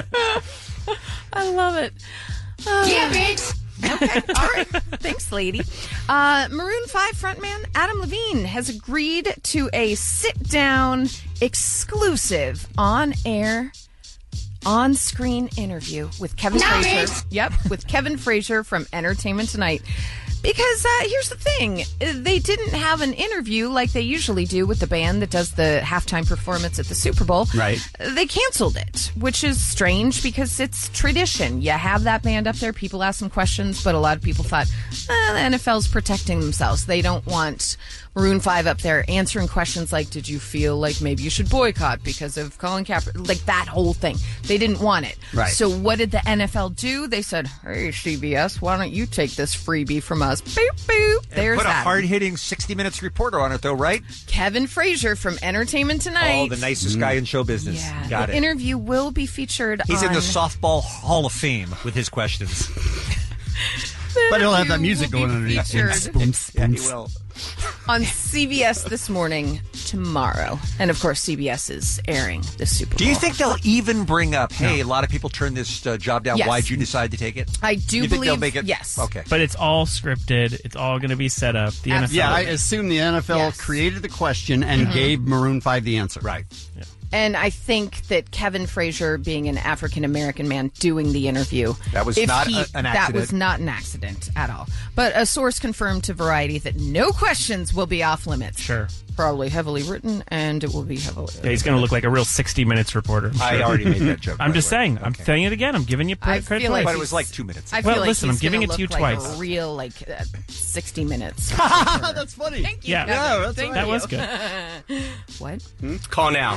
I love it. Uh, Yeah, bitch. Okay, all right. Thanks, lady. Uh, Maroon five frontman Adam Levine has agreed to a sit-down, exclusive, on-air, on-screen interview with Kevin Nah, Frazier. bitch. Yep, with Kevin Frazier from Entertainment Tonight. Because uh, here's the thing. They didn't have an interview like they usually do with the band that does the halftime performance at the Super Bowl. Right. They canceled it, which is strange because it's tradition. You have that band up there, people ask them questions, but a lot of people thought, eh, the N F L's protecting themselves. They don't want Maroon five up there answering questions like, did you feel like maybe you should boycott because of Colin Kaepernick? Like that whole thing. They didn't want it. Right. So what did the N F L do? They said, hey, C B S, why don't you take this freebie from us? Boop, boop. There's Put a that. hard-hitting sixty minutes reporter on it, though, right? Kevin Frazier from Entertainment Tonight. Oh, the nicest guy in show business. Yeah. Got the it. interview will be featured He's on... in the softball Hall of Fame with his questions. But he'll have that interview music will be going underneath. featured Yeah, he will. on C B S this morning, tomorrow. And, of course, C B S is airing the Super Bowl. Do you think they'll even bring up, hey, a lot of people turned this uh, job down. Yes. Why'd you decide to take it? I do you think believe... they'll make it? Yes. Okay. But it's all scripted. It's all going to be set up. The N F L. Yeah, I assume the N F L Yes. created the question and Mhm. gave Maroon five the answer. Right. Yeah. And I think that Kevin Frazier, being an African American man doing the interview, That was if not he- a- an That accident. was not an accident at all. But a source confirmed to Variety that no questions will be off limits. Sure. Probably heavily written, and it will be heavily. Yeah, he's going to look like a real sixty Minutes reporter. I'm I sure. already made that joke, by I'm the just way. saying. I'm Okay. saying it again. I'm giving you I credit credit feel twice. like But it was he's- like two minutes. I feel Well, like listen, he's I'm giving gonna it to you look like twice. A real like uh, sixty minutes. That's funny. Thank you. Yeah. Kevin. Yeah, that's Thank That you. was good. What? Call now.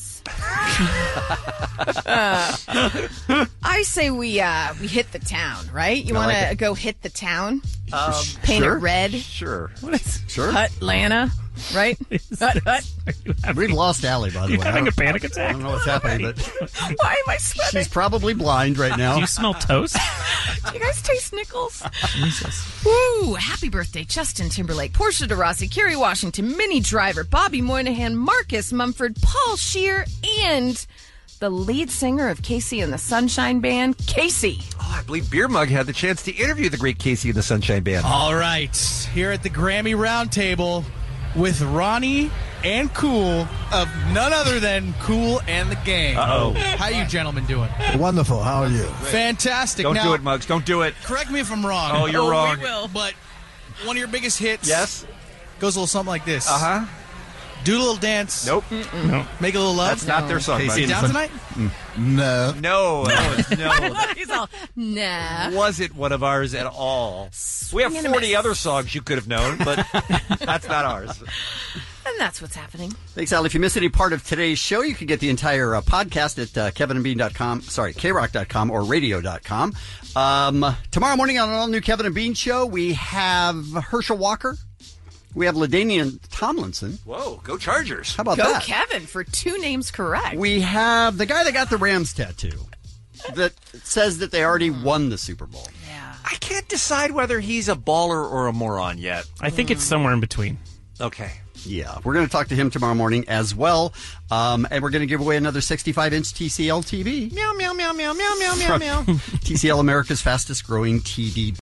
I say we uh we hit the town, right? You I want like to it. go hit the town? Um, Paint sure. it red. Sure. What is? Sure. Atlanta, right? Hut, hut. Are you having, We've lost Allie, by the you way. having I a don't- panic I attack? don't know what's happening, but Why am I sweating? she's probably blind right now. Do you smell toast? Do you guys taste nickels? Jesus. Woo! Happy birthday, Justin Timberlake, Portia de Rossi, Kerry Washington, Minnie Driver, Bobby Moynihan, Marcus Mumford, Paul Shear, and the lead singer of Casey and the Sunshine Band, Casey. Oh, I believe Beer Mug had the chance to interview the great Casey and the Sunshine Band. All right, here at the Grammy Roundtable with Ronnie and Cool of none other than Cool and the Gang. Uh-oh. How you gentlemen doing? Wonderful. How are you? Fantastic. Don't now, do it, Muggs. Don't do it. Correct me if I'm wrong. Oh, you're wrong. We will. But one of your biggest hits Yes? goes a little something like this. Uh-huh. Do a little dance. Nope. No. Make a little love. That's not their song, Is Muggs. it down tonight? No. No. No. He's all, nah. Wasn't one of ours at all. We have Swing and a forty miss. other songs you could have known, but that's not ours. And that's what's happening. Thanks, Al. If you missed any part of today's show, you can get the entire uh, podcast at uh, kevin and bean dot com, sorry, k rock dot com or radio dot com. Um, tomorrow morning on an all-new Kevin and Bean show, we have Herschel Walker. We have LaDainian Tomlinson. Whoa, go Chargers. How about Go that? Kevin for two names correct. We have the guy that got the Rams tattoo that says that they already won the Super Bowl. I can't decide whether he's a baller or a moron yet. I think it's somewhere in between. Okay. Yeah, we're going to talk to him tomorrow morning as well. Um, and we're going to give away another sixty-five inch T C L T V. Meow, meow, meow, meow, meow, meow, meow, meow. T C L, America's fastest growing T V